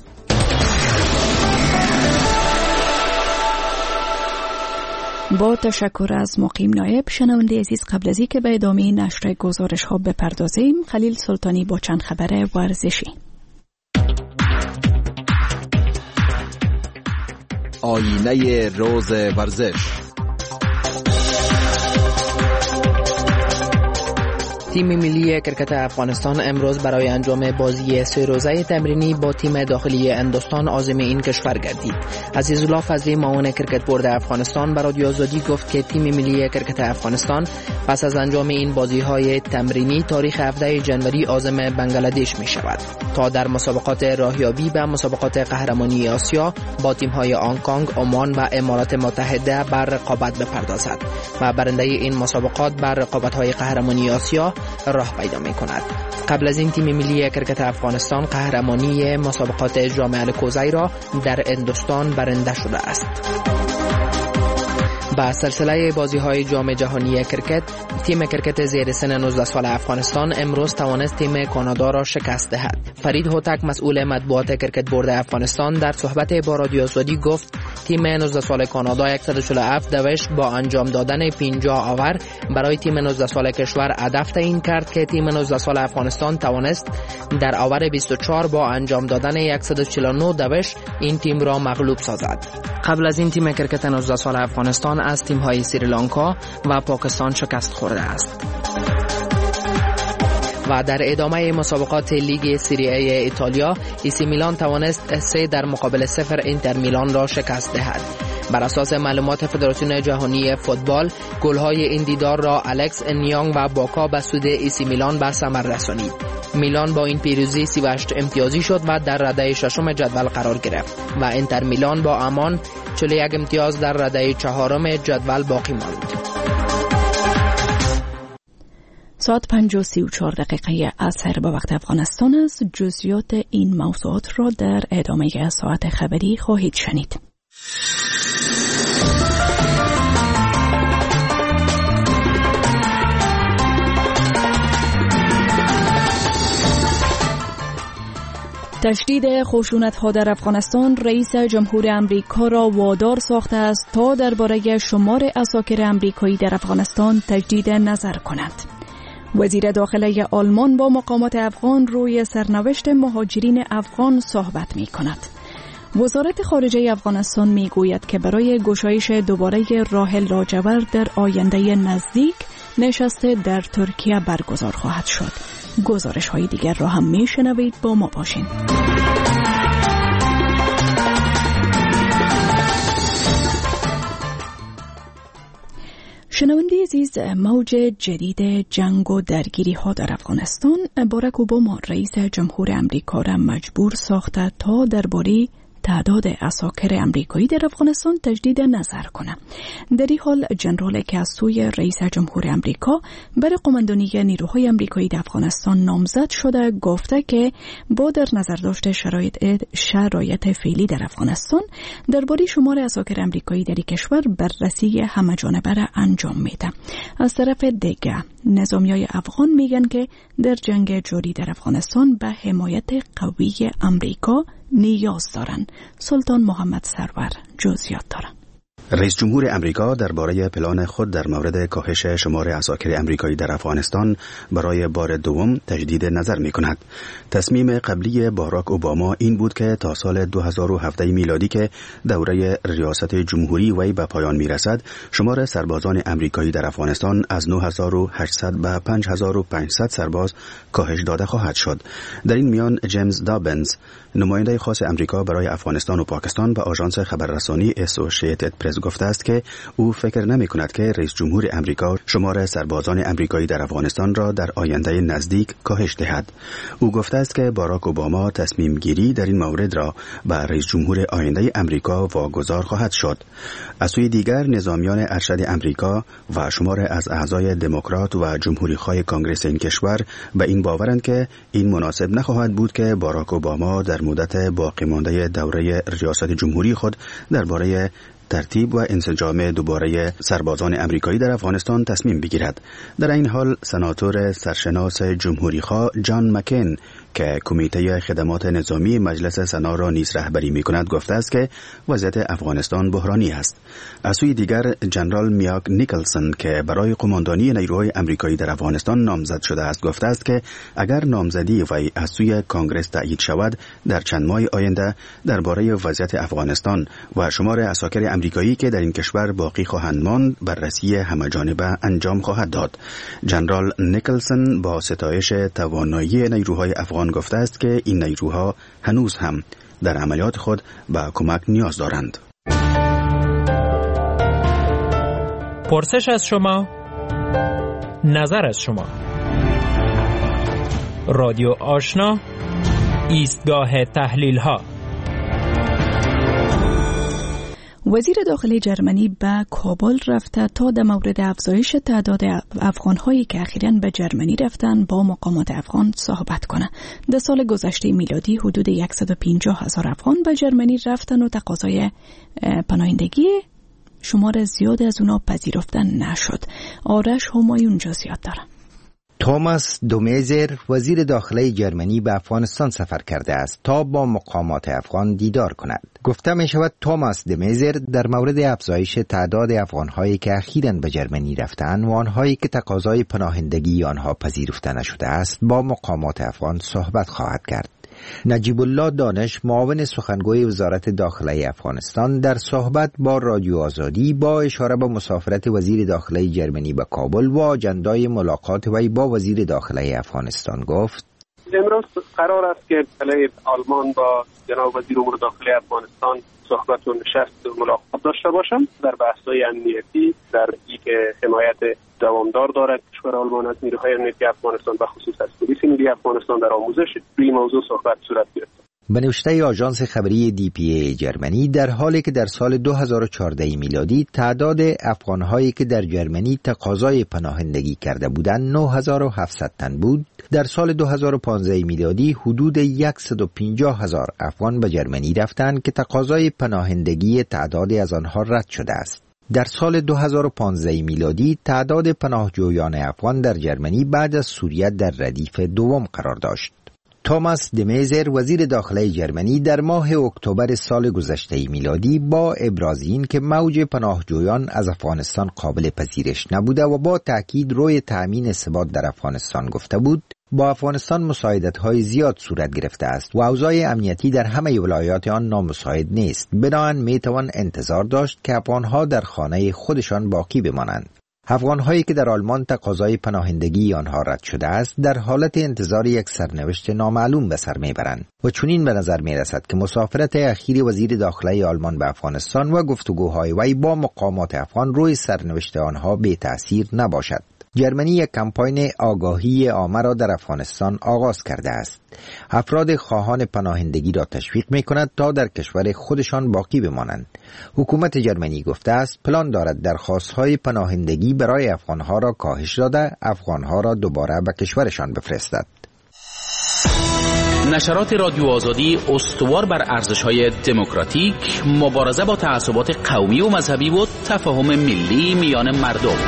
با تشکر از مقیم نایب. شنونده عزیز، قبل از اینکه به ادامه نشر گزارش ها بپردازیم، خلیل سلطانی با چند خبر ورزشی. آینه روز ورزش. تیم ملی کرکت افغانستان امروز برای انجام بازی 3 روزه تمرینی با تیم داخلی هندوستان عازم این کشور گردید. عزیزالله فضلی معاون کرکت بورد افغانستان به رادیو آزادی گفت که تیم ملی کرکت افغانستان پس از انجام این بازی‌های تمرینی تاریخ 17 جنوری عازم بنگلادش می شود تا در مسابقات راهیابی به مسابقات قهرمانی آسیا با تیم‌های هنگ کنگ، عمان و امارات متحده بر رقابت بپردازد و برنده این مسابقات بر رقابت‌های قهرمانی آسیا راه پیدا می کند. قبل از این تیم ملی کرکت افغانستان قهرمانی مسابقات جام الکوزی را در هندوستان برنده شده است. با سلسله بازی‌های جام جهانی کرکت، تیم کرکت زیر سن 19 سال افغانستان امروز توانست تیم کانادا را شکست دهد. فرید هوتک مسئول مطبوعات کرکت بورد افغانستان در صحبت با رادیو آزادی گفت تیم 19 سال کانادا 147 دوش با انجام دادن 50 آور برای تیم 19 سال کشور هدف تعیین کرد که تیم 19 سال افغانستان توانست در آور 24 با انجام دادن 149 دوش این تیم را مغلوب سازد. قبل از این تیم کرکت 19 سال افغانستان از تیم‌های سریلانکا و پاکستان شکست خورده است. و در ادامه مسابقات لیگ سری ای ایتالیا، ایسی میلان توانست 3-0 اینتر میلان را شکست دهد. بر اساس معلومات فدراسیون جهانی فوتبال، گل‌های این دیدار را الکس نیانگ و باکا به سود ایسی میلان به ثمر رسانید. میلان با این پیروزی 38 امتیازی شد و در رده ششم جدول قرار گرفت و اینتر میلان با امان 41 امتیاز در رده چهارم جدول باقی ماند. ساعت 5:34 عصر به وقت افغانستان است. جزئیات این موضوعات را در ادامه ساعت خبری خواهید شنید. تشدید خشونت‌ها در افغانستان رئیس جمهور امریکا را وادار ساخته است تا درباره شمار عساکر امریکایی در افغانستان تجدید نظر کند. وزیر داخله آلمان با مقامات افغان روی سرنوشت مهاجرین افغان صحبت می‌کند. وزارت خارجه افغانستان می‌گوید که برای گشایش دوباره راه لاجورد در آینده نزدیک نشست در ترکیه برگزار خواهد شد. گزارش های دیگر را هم میشنوید، با ما باشین. شنونده عزیز، موج جدید جنگ و درگیری ها در افغانستان باراک اوباما رئیس جمهور امریکا را مجبور ساخته تا درباره تعداد عساکر امریکایی در افغانستان تجدید نظر کنند. در این حال جنرال که از سوی رئیس جمهور امریکا برای قماندانی نیروهای امریکایی در افغانستان نامزد شده گفته که با در نظر داشت شرایط فعلی در افغانستان درباره شمار عساکر امریکایی در کشور بررسی همه‌جانبه را انجام میده. از طرف دیگه نظامیای افغان میگن که در جنگ جاری در افغانستان به حمایت قوی امریکا نیاز دارند. سلطان محمد سرور جزئیات دارند. رئیس جمهور امریکا درباره پلان خود در مورد کاهش شمار عساکر امریکایی در افغانستان برای بار دوم تجدید نظر می کند. تصمیم قبلی باراک اوباما این بود که تا سال 2017 میلادی که دوره ریاست جمهوری وی به پایان می رسد، شمار سربازان امریکایی در افغانستان از 9800 به 5500 سرباز کاهش داده خواهد شد. در این میان جیمز دابنز، نماینده خاص امریکا برای افغانستان و پاکستان، به آژانس خبررسانی اسوسییتد پرس گفته است که او فکر نمی کند که رئیس جمهور امریکا شمار سربازان امریکایی در افغانستان را در آینده نزدیک کاهش دهد. او گفته است که باراک اوباما تصمیم گیری در این مورد را به رئیس جمهور آینده امریکا واگذار خواهد شد. از سوی دیگر نظامیان ارشد امریکا و شمار از اعضای دموکرات و جمهوری‌خواه کانگرس این کشور به این باورند که این مناسب نخواهد بود که باراک اوباما در مدت باقی مانده دوره ریاست جمهوری خود درباره ترتیب و انسجام دوباره سربازان امریکایی در افغانستان تصمیم بگیرد. در این حال سناتور سرشناس جمهوری‌خواه جان مکین که کمیته خدمات نظامی مجلس سنا را نیز رهبری می‌کند گفته است که وضعیت افغانستان بحرانی است. از سوی دیگر جنرال میاک نیکلسن که برای قماندانی نیروهای امریکایی در افغانستان نامزد شده است گفته است که اگر نامزدی وی از سوی کانگرس تایید شود، در چند ماه آینده درباره وضعیت افغانستان و شمار عساکر امریکایی که در این کشور باقی خواهند ماند بررسی همه‌جانبه انجام خواهد داد. جنرال نیکلسن با ستایش توانایی نیروهای افغان گفته است که این نیروها هنوز هم در عملیات خود به کمک نیاز دارند. پرسش از شما، نظر از شما. رادیو آشنا، ایستگاه تحلیل ها. وزیر داخلی جرمنی به کابل رفته تا در مورد افزایش تعداد افغان‌هایی که اخیراً به جرمنی رفتن با مقامات افغان صحبت کنه. در سال گذشته میلادی حدود 150,000 افغان به جرمنی رفتن و تقاضای پناهندگی شمار زیاد از اونا پذیرفته نشد. آرش همایون جزئیات داره. توماس دومیزر وزیر داخلی جرمنی به افغانستان سفر کرده است تا با مقامات افغان دیدار کند. گفته می شود توماس دومیزر در مورد افزایش تعداد افغان‌هایی که اخیراً به جرمنی رفتند و آنهایی که تقاضای پناهندگی آنها پذیرفته نشده است با مقامات افغان صحبت خواهد کرد. نجیب الله دانش، معاون سخنگوی وزارت داخلی افغانستان، در صحبت با رادیو آزادی با اشاره به مسافرت وزیر داخلی جرمنی به کابل و آجندای ملاقات وی با وزیر داخلی افغانستان گفت: امروز قرار است که آلمان با جناب وزیر امور داخلی افغانستان صحبت و نشست و ملاقات داشته باشم در بحث‌های امنیتی، در اینکه حمایت دوامدار دارد کشور آلمان از نیروهای امنیتی افغانستان و خصوص از پلیس ملی افغانستان در آموزش روی موضوع صحبت صورت گرفت. به نوشته آژانس خبری DPA جرمنی، در حالی که در سال 2014 میلادی تعداد افغان‌هایی که در جرمنی تقاضای پناهندگی کرده بودند 9700 تن بود، در سال 2015 میلادی حدود 150,000 افغان به جرمنی رفتند که تقاضای پناهندگی تعدادی از آنها رد شده است. در سال 2015 میلادی تعداد پناهجویان افغان در جرمنی بعد از سوریه در ردیف دوم قرار داشت. توماس دمیزر وزیر داخلی جرمنی در ماه اکتبر سال گذشته میلادی با ابراز این که موج پناهجویان از افغانستان قابل پذیرش نبوده و با تأکید روی تأمین ثبات در افغانستان گفته بود، با افغانستان مساعدت‌های زیاد صورت گرفته است و اوضاع امنیتی در همه ولایات آن نامساعد نیست. بنابراین میتوان انتظار داشت که افغان‌ها در خانه خودشان باقی بمانند. افغان‌هایی که در آلمان تقاضای پناهندگی آنها رد شده است در حالت انتظار یک سرنوشت نامعلوم به سر میبرند و چنین به نظر میرسد که مسافرت اخیر وزیر داخلی آلمان به افغانستان و گفتگوهای وی با مقامات افغان روی سرنوشت آنها بی تأثیر نباشد. جرمنی یک کمپاین آگاهی عامه را در افغانستان آغاز کرده است. افراد خواهان پناهندگی را تشویق می کند تا در کشور خودشان باقی بمانند. حکومت جرمنی گفته است پلان دارد درخواست‌های پناهندگی برای افغانها را کاهش داده، افغانها را دوباره به کشورشان بفرستد. نشرات رادیو آزادی استوار بر ارزش‌های دموکراتیک، مبارزه با تعصبات قومی و مذهبی و تفاهم ملی میان مردم.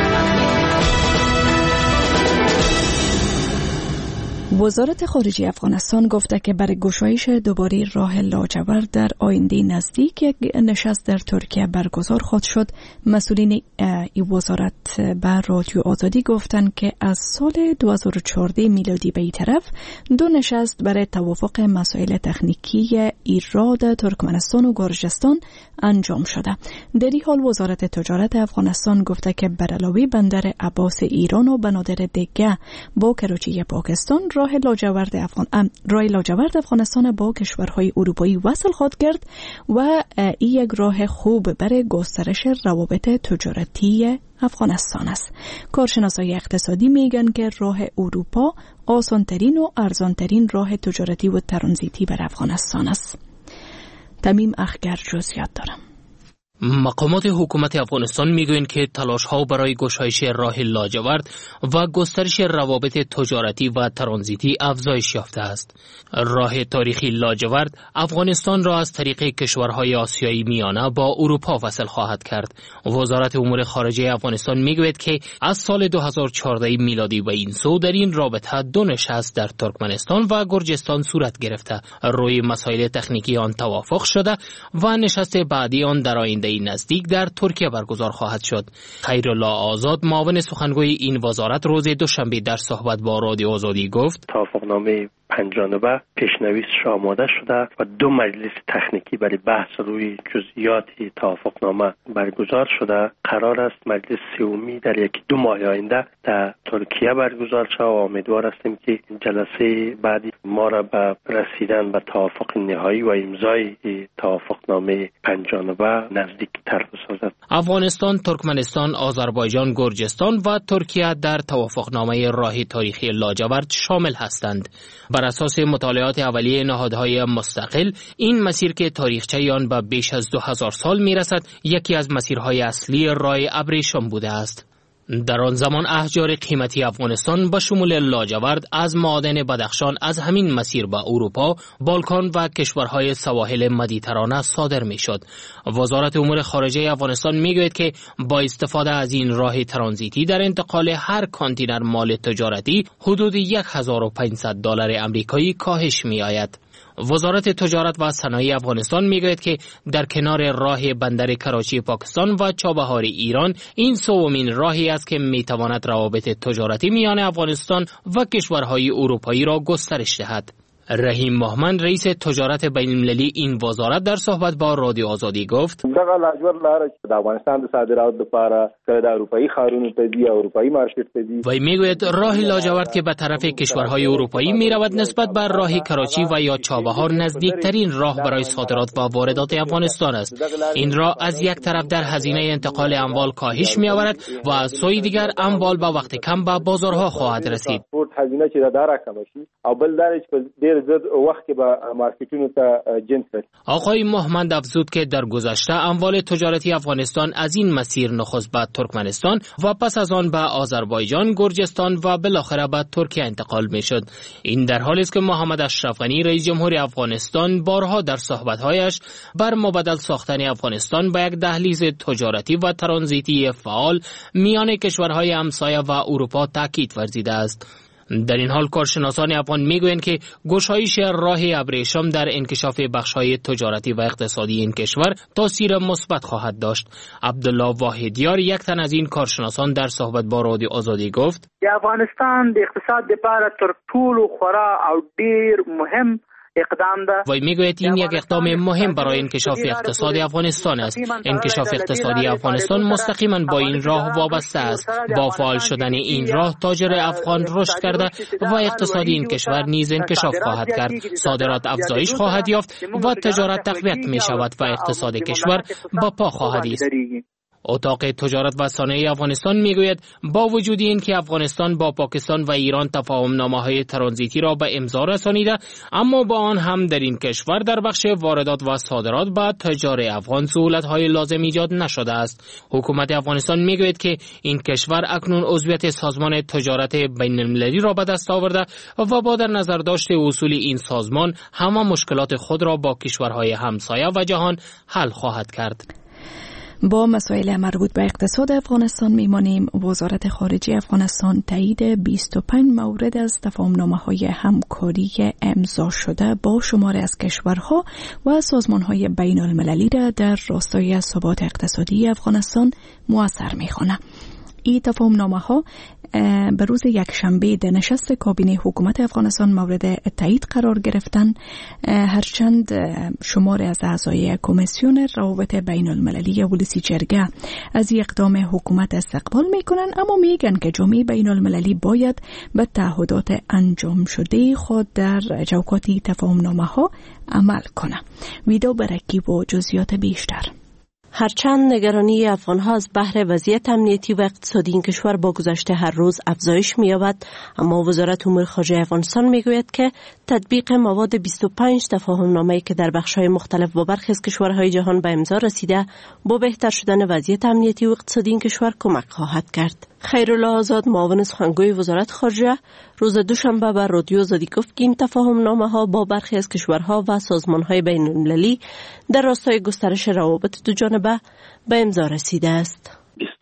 وزارت خارجه افغانستان گفته که برای گشایش دوباره راه لاجورد در آینده نزدیک یک نشست در ترکیه برگزار خواهد شد. مسئولین این وزارت به رادیو آزادی گفتند که از سال 2014 میلادی به این طرف 2 نشست برای توافق مسائل تکنیکی ایراد ترکمنستان و گرجستان انجام شده. در این حال وزارت تجارت افغانستان گفته که بر علاوه بندر عباس ایران و بنادر دیگه با کراچی پاکستان راه لاجورد افغانستان با کشورهای اروپایی وصل خواهد کرد و این یک راه خوب برای گسترش روابط تجارتی افغانستان است. کارشناسای اقتصادی میگن که راه اروپا آسانترین و ارزانترین راه تجارتی و ترانزیتی بر افغانستان است. تمیم اخگر جزئیات دارم. مقامات حکومت افغانستان میگویند که تلاش‌ها برای گشایش راه لاجورد و گسترش روابط تجارتی و ترانزیتی افزایش یافته است. راه تاریخی لاجورد افغانستان را از طریق کشورهای آسیایی میانه با اروپا وصل خواهد کرد. وزارت امور خارجه افغانستان میگوید که از سال 2014 میلادی و این سو در این رابطه 2 نشست در ترکمنستان و گرجستان صورت گرفته. روی مسائل تکنیکی آن توافق شده و نشست بعدی آن در آینده نزدیک در ترکیه برگزار خواهد شد. خیرالله آزاد معاون سخنگوی این وزارت روز دوشنبه در صحبت با رادیو آزادی گفت توافقنامه 5 جانبه پیشنویسش آماده شده و 2 مجلس تکنیکی برای بحث روی جزئیات توافقنامه برگزار شده. قرار است مجلس سومی در 1-2 ماه آینده در ترکیه برگزار شود و امیدوار هستیم که جلسه بعدی ما را به رسیدن به توافق نهایی و امضای توافقنامه 5 جانبه نزدیکتر بسازد. افغانستان، ترکمنستان، آذربایجان، گرجستان و ترکیه در توافقنامه راه تاریخی لاجورد شامل هستند. بر اساس مطالعات اولیه نهادهای مستقل، این مسیر که تاریخچه آن به بیش از 2000 سال میرسد، یکی از مسیرهای اصلی راه ابریشم بوده است. در آن زمان احجار قیمتی افغانستان به شمول لاجورد از معادن بدخشان از همین مسیر به اروپا، بالکان و کشورهای سواحل مدیترانه صادر میشد. وزارت امور خارجه افغانستان میگوید که با استفاده از این راه ترانزیتی در انتقال هر کانتینر مال تجارتی حدود $1500 آمریکایی کاهش می آید. وزارت تجارت و صنایع افغانستان میگوید که در کنار راه بندر کراچی پاکستان و چابهار ایران، این سومین راهی است که میتواند روابط تجارتی میان افغانستان و کشورهای اروپایی را گسترش دهد. رحیم محمد رئیس تجارت بین‌المللی این وزارت در صحبت با رادیو آزادی گفت: دغه لاجورد لاره چې د افغانستان د صادراتو لپاره د اروپایی ښارونو ته ځي، اروپایی مارکت ته ځي. وی میگوید راه لاجورد که به طرف کشورهای اروپایی میرود نسبت بر راه کراچی و یا چابهار نزدیکترین راه برای صادرات و واردات افغانستان است. این راه از یک طرف در هزینه انتقال اموال کاهش می‌آورد و از سوی دیگر اموال با وقت کم به بازارها خواهد رسید. هزینه چې دا رقم شي او بل دا چې په ډیر زړه وخت کې به مارکیټونو ته جنس رسید. آقای محمد افزود که در گذشته اموال تجارتی افغانستان از این مسیر نخست به ترکمنستان و پس از آن به آذربایجان، گرجستان و بالاخره به ترکیه انتقال میشد. این در حالی است که محمد اشرف غنی رئیس جمهور افغانستان بارها در صحبت‌هایش بر مبادل ساختن افغانستان به یک دهلیز تجارتی و ترانزیتی فعال میان کشورهای همسایه و اروپا تاکید ورزیده است. در این حال کارشناسان افغان میگویند که گشایش راه ابریشم در انکشاف بخش‌های تجارتی و اقتصادی این کشور تاثیر مثبت خواهد داشت. عبدالله واحدیار یک تن از این کارشناسان در صحبت با رادیو آزادی گفت: افغانستان د اقتصاد لپاره تر ټولو خورا او ډیر مهم اقدام ده. وی میگوید این یک اقدام مهم برای انکشاف اقتصادی افغانستان است. انکشاف اقتصادی افغانستان مستقیما با این راه وابسته است. با فعال شدن این راه تاجر افغان رشد کرده و اقتصادی این کشور نیز انکشاف خواهد کرد. صادرات افزایش خواهد یافت و تجارت تقویت می شود و اقتصاد کشور با پا خواهد ایست. اتاق تجارت و صنایع افغانستان میگوید با وجود این که افغانستان با پاکستان و ایران تفاهم‌نامه‌های ترانزیتی را به امضا رسانیده، اما با آن هم در این کشور در بخش واردات و صادرات به تجار افغان سهولت‌های لازم ایجاد نشده است. حکومت افغانستان میگوید که این کشور اکنون عضویت سازمان تجارت بین‌المللی را به دست آورده و با در نظر داشت اصول این سازمان همه مشکلات خود را با کشورهای همسایه و جهان حل خواهد کرد. با مسائل مربوط به اقتصاد افغانستان میمانیم. وزارت خارجه افغانستان تایید 25 مورد از تفاهم‌نامه‌های همکاری امضا شده با شماری از کشورها و سازمان‌های بین‌المللی را در راستای ثبات اقتصادی افغانستان مؤثر می‌خواند. این تفاهم‌نامه‌ها به روز یکشنبه در نشست کابینه حکومت افغانستان مورد تایید قرار گرفتن، هرچند شمار از اعضای کمیسیون روابط بین المللی ولسی جرگه از اقدام حکومت استقبال میکنن، اما میگن که جامعه بین المللی باید به تعهدات انجام شده خود در چوکات تفاهم‌نامه‌ها عمل کنه. ویدو برکی با جزئیات بیشتر. هرچند نگرانی افغان‌ها از بحر وضعیت امنیتی و اقتصادی این کشور با گذشت هر روز افزایش می‌یابد، اما وزارت امور خارجه افغانستان میگوید که تطبیق مواد 25 تفاهم‌نامه‌ای که در بخش‌های مختلف با برخی از کشورهای جهان به امضا رسیده با بهتر شدن وضعیت امنیتی و اقتصادی این کشور کمک خواهد کرد. خیرالله آزاد، معاون سخنگوی وزارت خارجه، روز دوشنبه به رادیو آزادی گفت که این تفاهم‌نامه‌ها با برخی از کشورها و سازمان‌های بین‌المللی در راستای گسترش روابط دو جانبه به امضا رسیده است.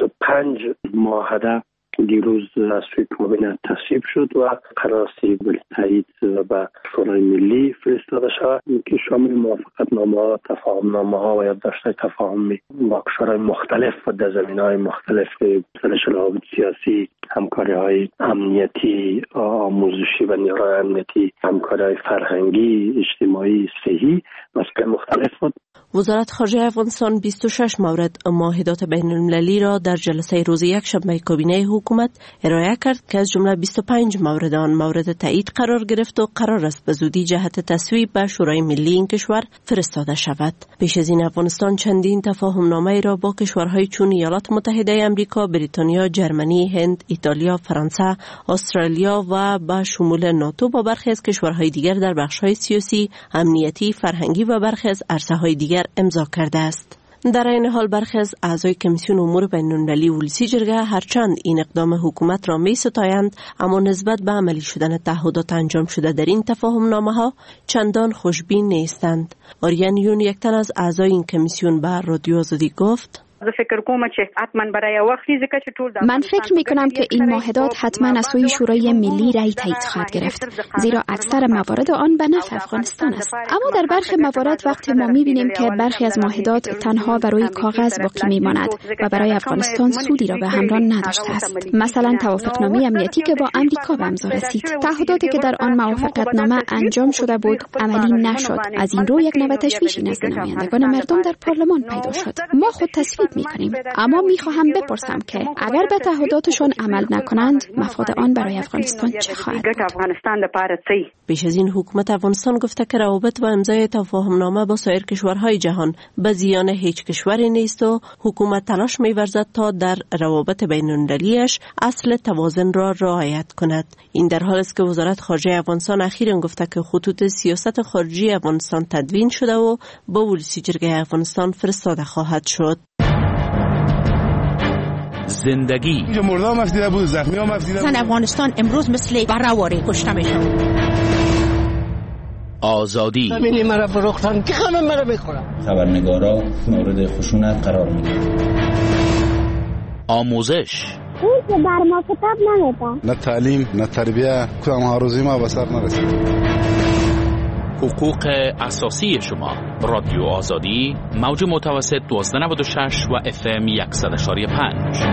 25 معاهده دیروز از سوی کابینه تصویب شد و قرار است به تایید به شورای ملی فرستاده شود که شامل موافقتنامه‌ها، تفاهم‌نامه‌ها و یادداشت‌های تفاهمی با کشورهای مختلف و در زمینه‌های مختلف گسترش روابط سیاسی، همکاری‌های امنیتی، آموزشی و نیروهای امنیتی، همکاری‌های فرهنگی، اجتماعی، صحی مسائل مختلف بود. وزارت خارجه افغانستان 26 مورد معاهدات بین‌المللی را در جلسه روز یکشنبه کابینه حکومت ارائه کرد که از جمله 25 مورد آن مورد تایید قرار گرفت و قرار است به زودی جهت تصویب به شورای ملی این کشور فرستاده شود. پیش از این افغانستان چندین تفاهم‌نامه را با کشورهای چون ایالات متحده آمریکا، بریتانیا، جرمنی، هند، ایتالیا، فرانسه، استرالیا و با شمول ناتو با برخی از کشورهای دیگر در بخش‌های سیاسی، امنیتی، فرهنگی و برخی از عرصه‌های دیگر امضا کرده است. در این حال برخی از اعضای کمیسیون امور بین‌المللی ولسی جرگه هرچند این اقدام حکومت را می‌ستایند، اما نسبت به عملی شدن تعهدات انجام شده در این تفاهم‌نامه‌ها چندان خوشبین نیستند. آریان یون، یک تن از اعضای این کمیسیون، به رادیو آزادی گفت: من فکر می کنم که این معاهدات حتما از سوی شورای ملی رأی تایید خواهد گرفت، زیرا اکثر موارد آن به نفع افغانستان است. اما در برخی موارد وقتی ما می بینیم که برخی از معاهدات تنها بر روی کاغذ باقی می ماند و برای افغانستان سودی را به همراه نداشته است. مثلا توافقنامه امنیتی که با آمریکا به امضا رسید، تعهداتی که در آن موافقتنامه انجام شده بود عملی نشد. از این رو یک نوع تشویشی نزد نمایندگان مردم در پارلمان پیدا شد. ما خود تصویب میکنیم. اما میخواهم بپرسم که اگر به تعهداتشان عمل نکنند مفاد آن برای افغانستان چه خواهد بود؟ بیش از این حکومت افغانستان گفته که روابط و امضای تفاهمنامه با سایر کشورهای جهان به زیان هیچ کشوری نیست و حکومت تلاش می‌ورزد تا در روابط بین‌المللی‌اش اصل توازن را رعایت کند. این در حالی است که وزارت خارجه افغانستان اخیراً گفته که خطوط سیاست خارجی افغانستان تدوین شده و به ولسی جرگه افغانستان فرستاده خواهد شد. زندگی مردم مفدیده بود، زخمی ها مفدیده بود. افغانستان امروز مثل برآوری کشته میشه. آزادی ببینی مرا فروختن که همه مرا بخورن. خبرنگارا مورد خشونت قرار میگیرن. آموزش اون که بر ما کتاب نمیده. نه تعلیم نه تربیه کدام هاروزی ما به سر نرسید. حقوق اساسی شما. رادیو آزادی موج متوسط 1296 و FM 100.5.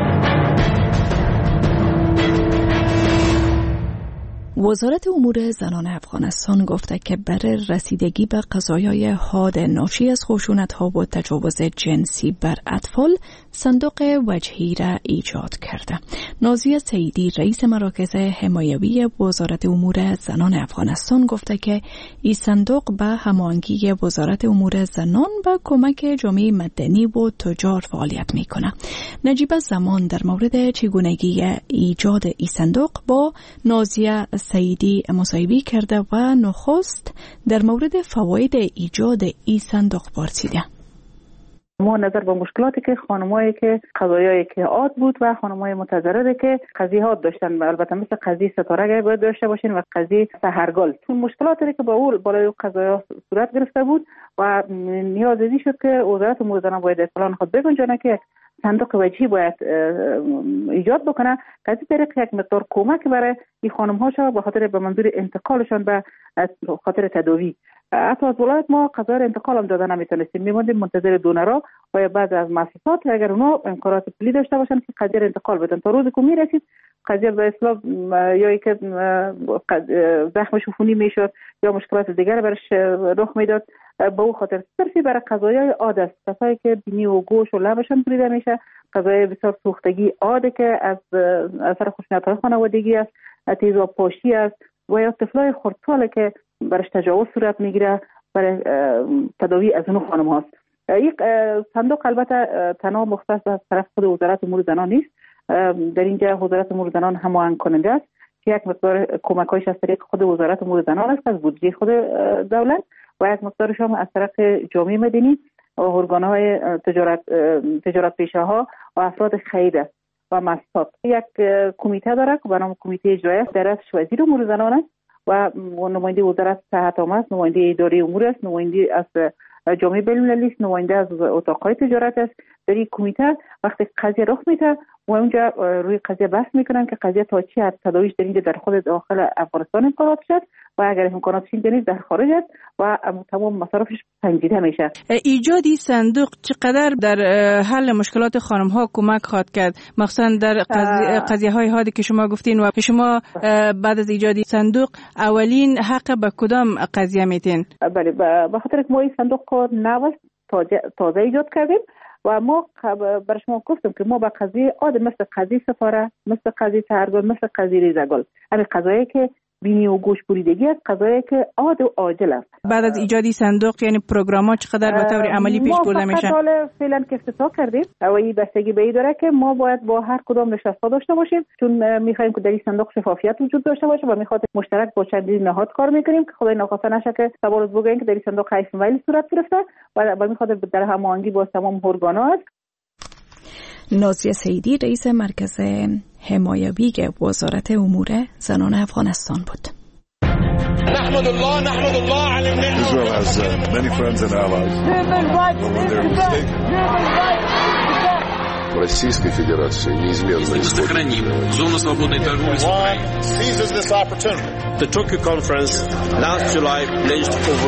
وزارت امور زنان افغانستان گفته که برای رسیدگی به قضایای حاد ناشی از خشونت‌ها و تجاوز جنسی بر اطفال صندوق وجهی را ایجاد کرده. نازیه سیدی رئیس مراکز حمایوی وزارت امور زنان افغانستان گفته که این صندوق به هماهنگی وزارت امور زنان با کمک جامعه مدنی و تجار فعالیت میکنه. نجیب زمان در مورد چگونگی ایجاد این صندوق با نازیه سیدی مصاحبه کرده و نخست در مورد فواید ایجاد این صندوق پرسیده. ما نظر به مشکلاتی که خانمایی که قضایایی که عاد بود و خانمای متضرری که قضیه عاد داشتن، البته مثل قضیه ستاره باید داشته باشین و قضیه سحرگل، چون مشکلاتی که با اول بالای قضایا صورت گرفته بود و نیازی شد که وزارت امور زنان باید اصلاً خود بگنجانه که صندوق وجهی باید ایجاد بکنه که از طریق یک مقدار کمک برای این خانم ها شود به خاطر به منظور انتقالشان به خاطر تداوی. حتی از ولایت ما قضایا انتقال هم داده نمیتونستیم، میموندیم منتظر دونرها و بعض از مؤسسات اگر اونا امکانات پولی داشته باشن که قضیه انتقال بدن تا روزی که میرسید قضیه به اصطلاح یا که زخمش عفونی میشد یا مشکلات دیگر برش رخ میداد، به او خاطر صرفی برای قضایای عاد است، کسایی که بینی و گوش و لبشان بریده میشه، قضایای بسیار سوختگی عاده که از اثر خشونت‌های خانوادگی است، تیزاب پاشی است و یا طفلای خردسال که برش تجاوز صورت میگیره برای تداوی از اون خانم هاست. یک صندوق البته تنها مختص از طرف خود وزارت امور زنان نیست، در اینجا وزارت امور زنان هماهنگ کننده است که یک مقدار کمک‌هایش از طریق خود وزارت امور زنان است از بودجه خود دولت و یک مقدارش هم از طرف جامعه مدنی و ارگان‌های تجارت پیشه‌ها و افراد خیریه است و مؤسسات. یک کمیته داره که به نام کمیته اجرایی در رأسش وزیر امور زنان است و نماینده وزارت صحت عامه است، نماینده اداره امور است، نماینده از جامعه بین‌المللی است، نماینده از اتاق‌های تجارت است. در این کمیته وقتی قضیه رخ میده و اونجا روی قضیه بحث میکنن که قضیه تا چی حد تداویش در اینجا در خود داخل افغانستان امکانات شد و اگر امکاناتش اینجا نیست در خارج است و تمام مصارفش سنجیده میشه. ایجادی صندوق چقدر در حل مشکلات خانم ها کمک خواهد کرد، مخصوصا در قضیه های حادی که شما گفتین و شما بعد از ایجادی صندوق اولین حق به کدام قضیه میتین؟ بله، به خاطر که ما این صندوق کو نو تازه ایجاد کردیم و ما برای شما گفتم که ما با قضیه عاد مثل قضیه ستاره، مثل قضیه سحرگل، مثل قضیه ریزگل، همین قضایی که بینی و گوش بریدگی است، قضایی که عاد و عاجل است. بعد از ایجادی صندوق یعنی پروگرام‌ها چقدر به طور عملی پیش برده میشه؟ ما فعلا که افتتاح کردیم و این بستگی به این داره که ما باید با هر کدام نشست‌ها داشته باشیم، چون می‌خوایم که در این صندوق شفافیت وجود داشته باشه و می‌خواد مشترک با چندین نهاد کار می‌کنیم که خدای ناخواسته نشه که سوال بگوین که در این صندوق حیف ویل صورت گرفته و می‌خواد در هماهنگی با تمام ارگان‌ها است. نازیه سیدی رئیس مرکز حمایوی وزارت امور زنان افغانستان بود. نحمد الله على النعمة. Israel has many friends and allies. Российской Федерации неизменно сохраним зону свободной торговли с Украиной. Seizes this opportunity. The Tokyo conference last July pledged over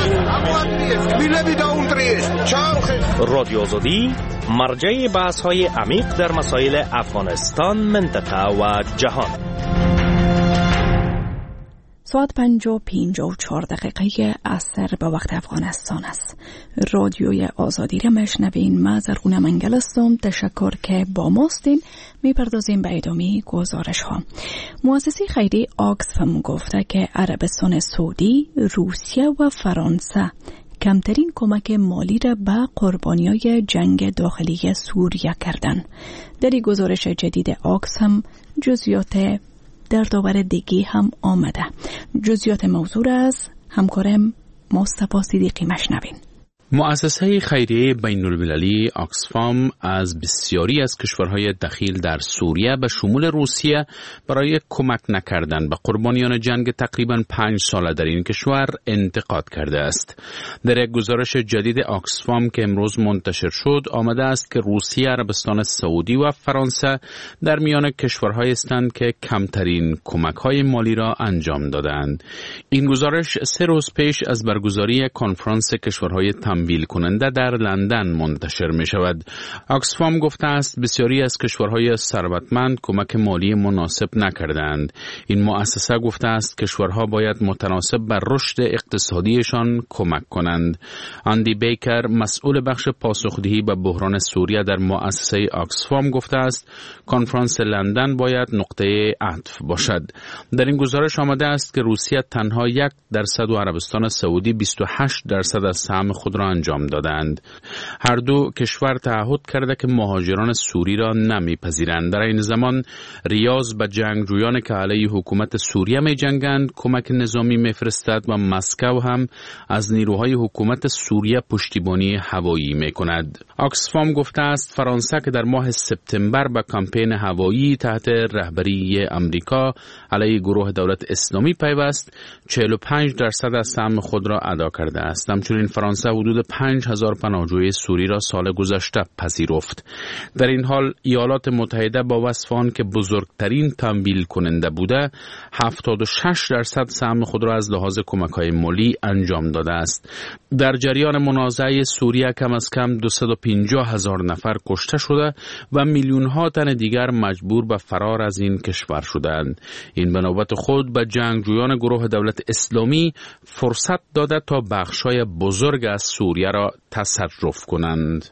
16 رادیو آزادی مرجع بحث‌های عمیق در مسائل افغانستان، منطقه و جهان. ساعت 5:54 عصر به وقت افغانستان است. رادیوی آزادی را میشنوین. من زرغونه منگل هستم. تشکر که با ماستین. میپردازیم به ادامه گزارش ها. مؤسسه خیری آکسفم گفته که عربستان سعودی، روسیه و فرانسه کمترین کمک مالی را به قربانیای جنگ داخلی سوریه کردند. در این گزارش جدید آکسفم جزئیات در داور دیگی هم آمده. جزئیات موضوع از همکارم مصطفی صدیقی مشنوین. مؤسسه خیریه بین المللی آکسفام از بسیاری از کشورهای دخیل در سوریه به شمول روسیه برای کمک نکردن به قربانیان جنگ تقریباً 5 ساله در این کشور انتقاد کرده است. در یک گزارش جدید آکسفام که امروز منتشر شد آمده است که روسیه، عربستان سعودی و فرانسه در میان کشورهایی هستند که کمترین کمک‌های مالی را انجام دادند. این گزارش 3 روز پیش از برگزاری کنفرانس کشورهای تمویل کننده در لندن منتشر می شود. آکسفام گفته است بسیاری از کشورهای ثروتمند کمک مالی مناسب نکردند. این مؤسسه گفته است کشورها باید متناسب بر رشد اقتصادیشان کمک کنند. اندی بیکر، مسئول بخش پاسخدهی به بحران سوریه در مؤسسه آکسفام گفته است کنفرانس لندن باید نقطه عطف باشد. در این گزارش آمده است که روسیه تنها 1% و عربستان سعودی 28% از سهم خود را انجام دادند. هر دو کشور تعهد کرده که مهاجران سوری را نمیپذیرند. در این زمان ریاض به جنگجویان که علیه حکومت سوریه می جنگند کمک نظامی میفرستد و مسکو هم از نیروهای حکومت سوریه پشتیبانی هوایی می کند. آکسفام گفته است فرانسه که در ماه سپتامبر به کمپین هوایی تحت رهبری امریکا علیه گروه دولت اسلامی پیوست 45% از سهم خود را ادا کرده است. همچنین فرانسه حدود 5000 پناهجوی سوری را سال گذشته پذیرفت. در این حال ایالات متحده با وصف آن که بزرگترین تمویل کننده بوده 76% سهم خود را از لحاظ کمک‌های مالی انجام داده است. در جریان منازعه سوریه کم از کم 250,000 نفر کشته شده و میلیون‌ها تن دیگر مجبور به فرار از این کشور شدند. این به نوبت خود به جنگجویان گروه دولت اسلامی فرصت داده تا بخش‌های بزرگ از سوریه را تصرف کنند.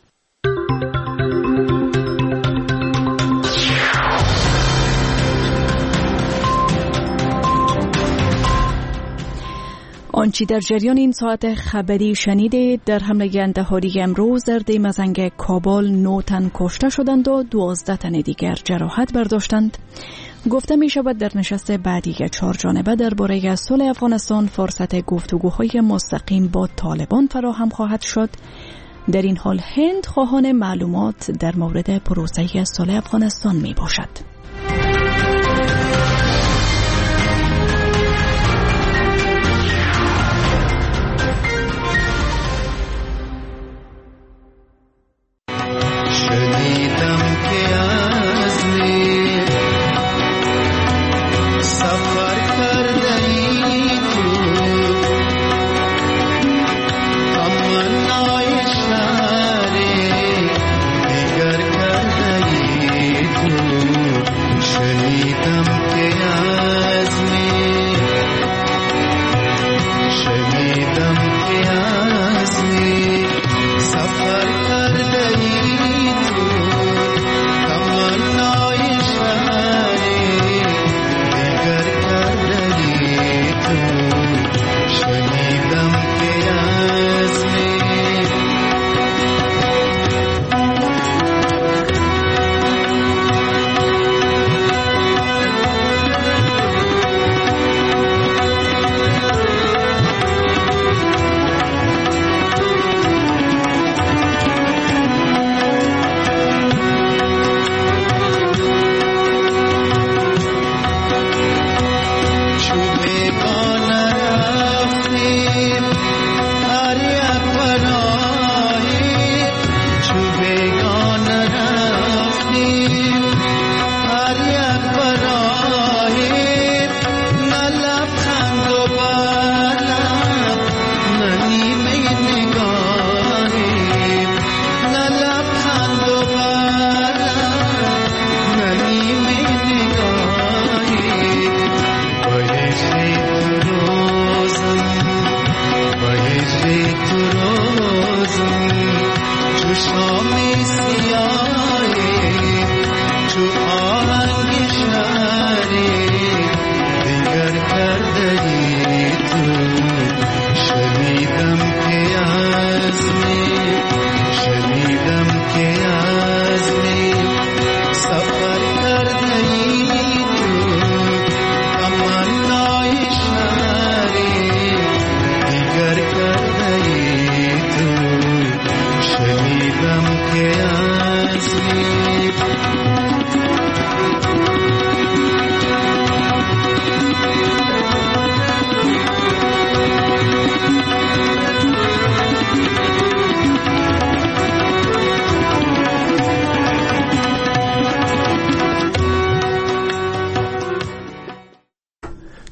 آنچه در جریان این ساعت خبری شنیدید، در حمله اندهاری امروز در دیمزنگ کابل 9 تن کشته شدند و 12 تن دیگر جراحت برداشتند. گفته می شود در نشست بعدی 4 جانبه درباره صلح افغانستان فرصت گفتگوهای مستقیم با طالبان فراهم خواهد شد. در این حال هند خواهان معلومات در مورد پروسه صلح افغانستان می باشد.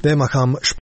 Tema kam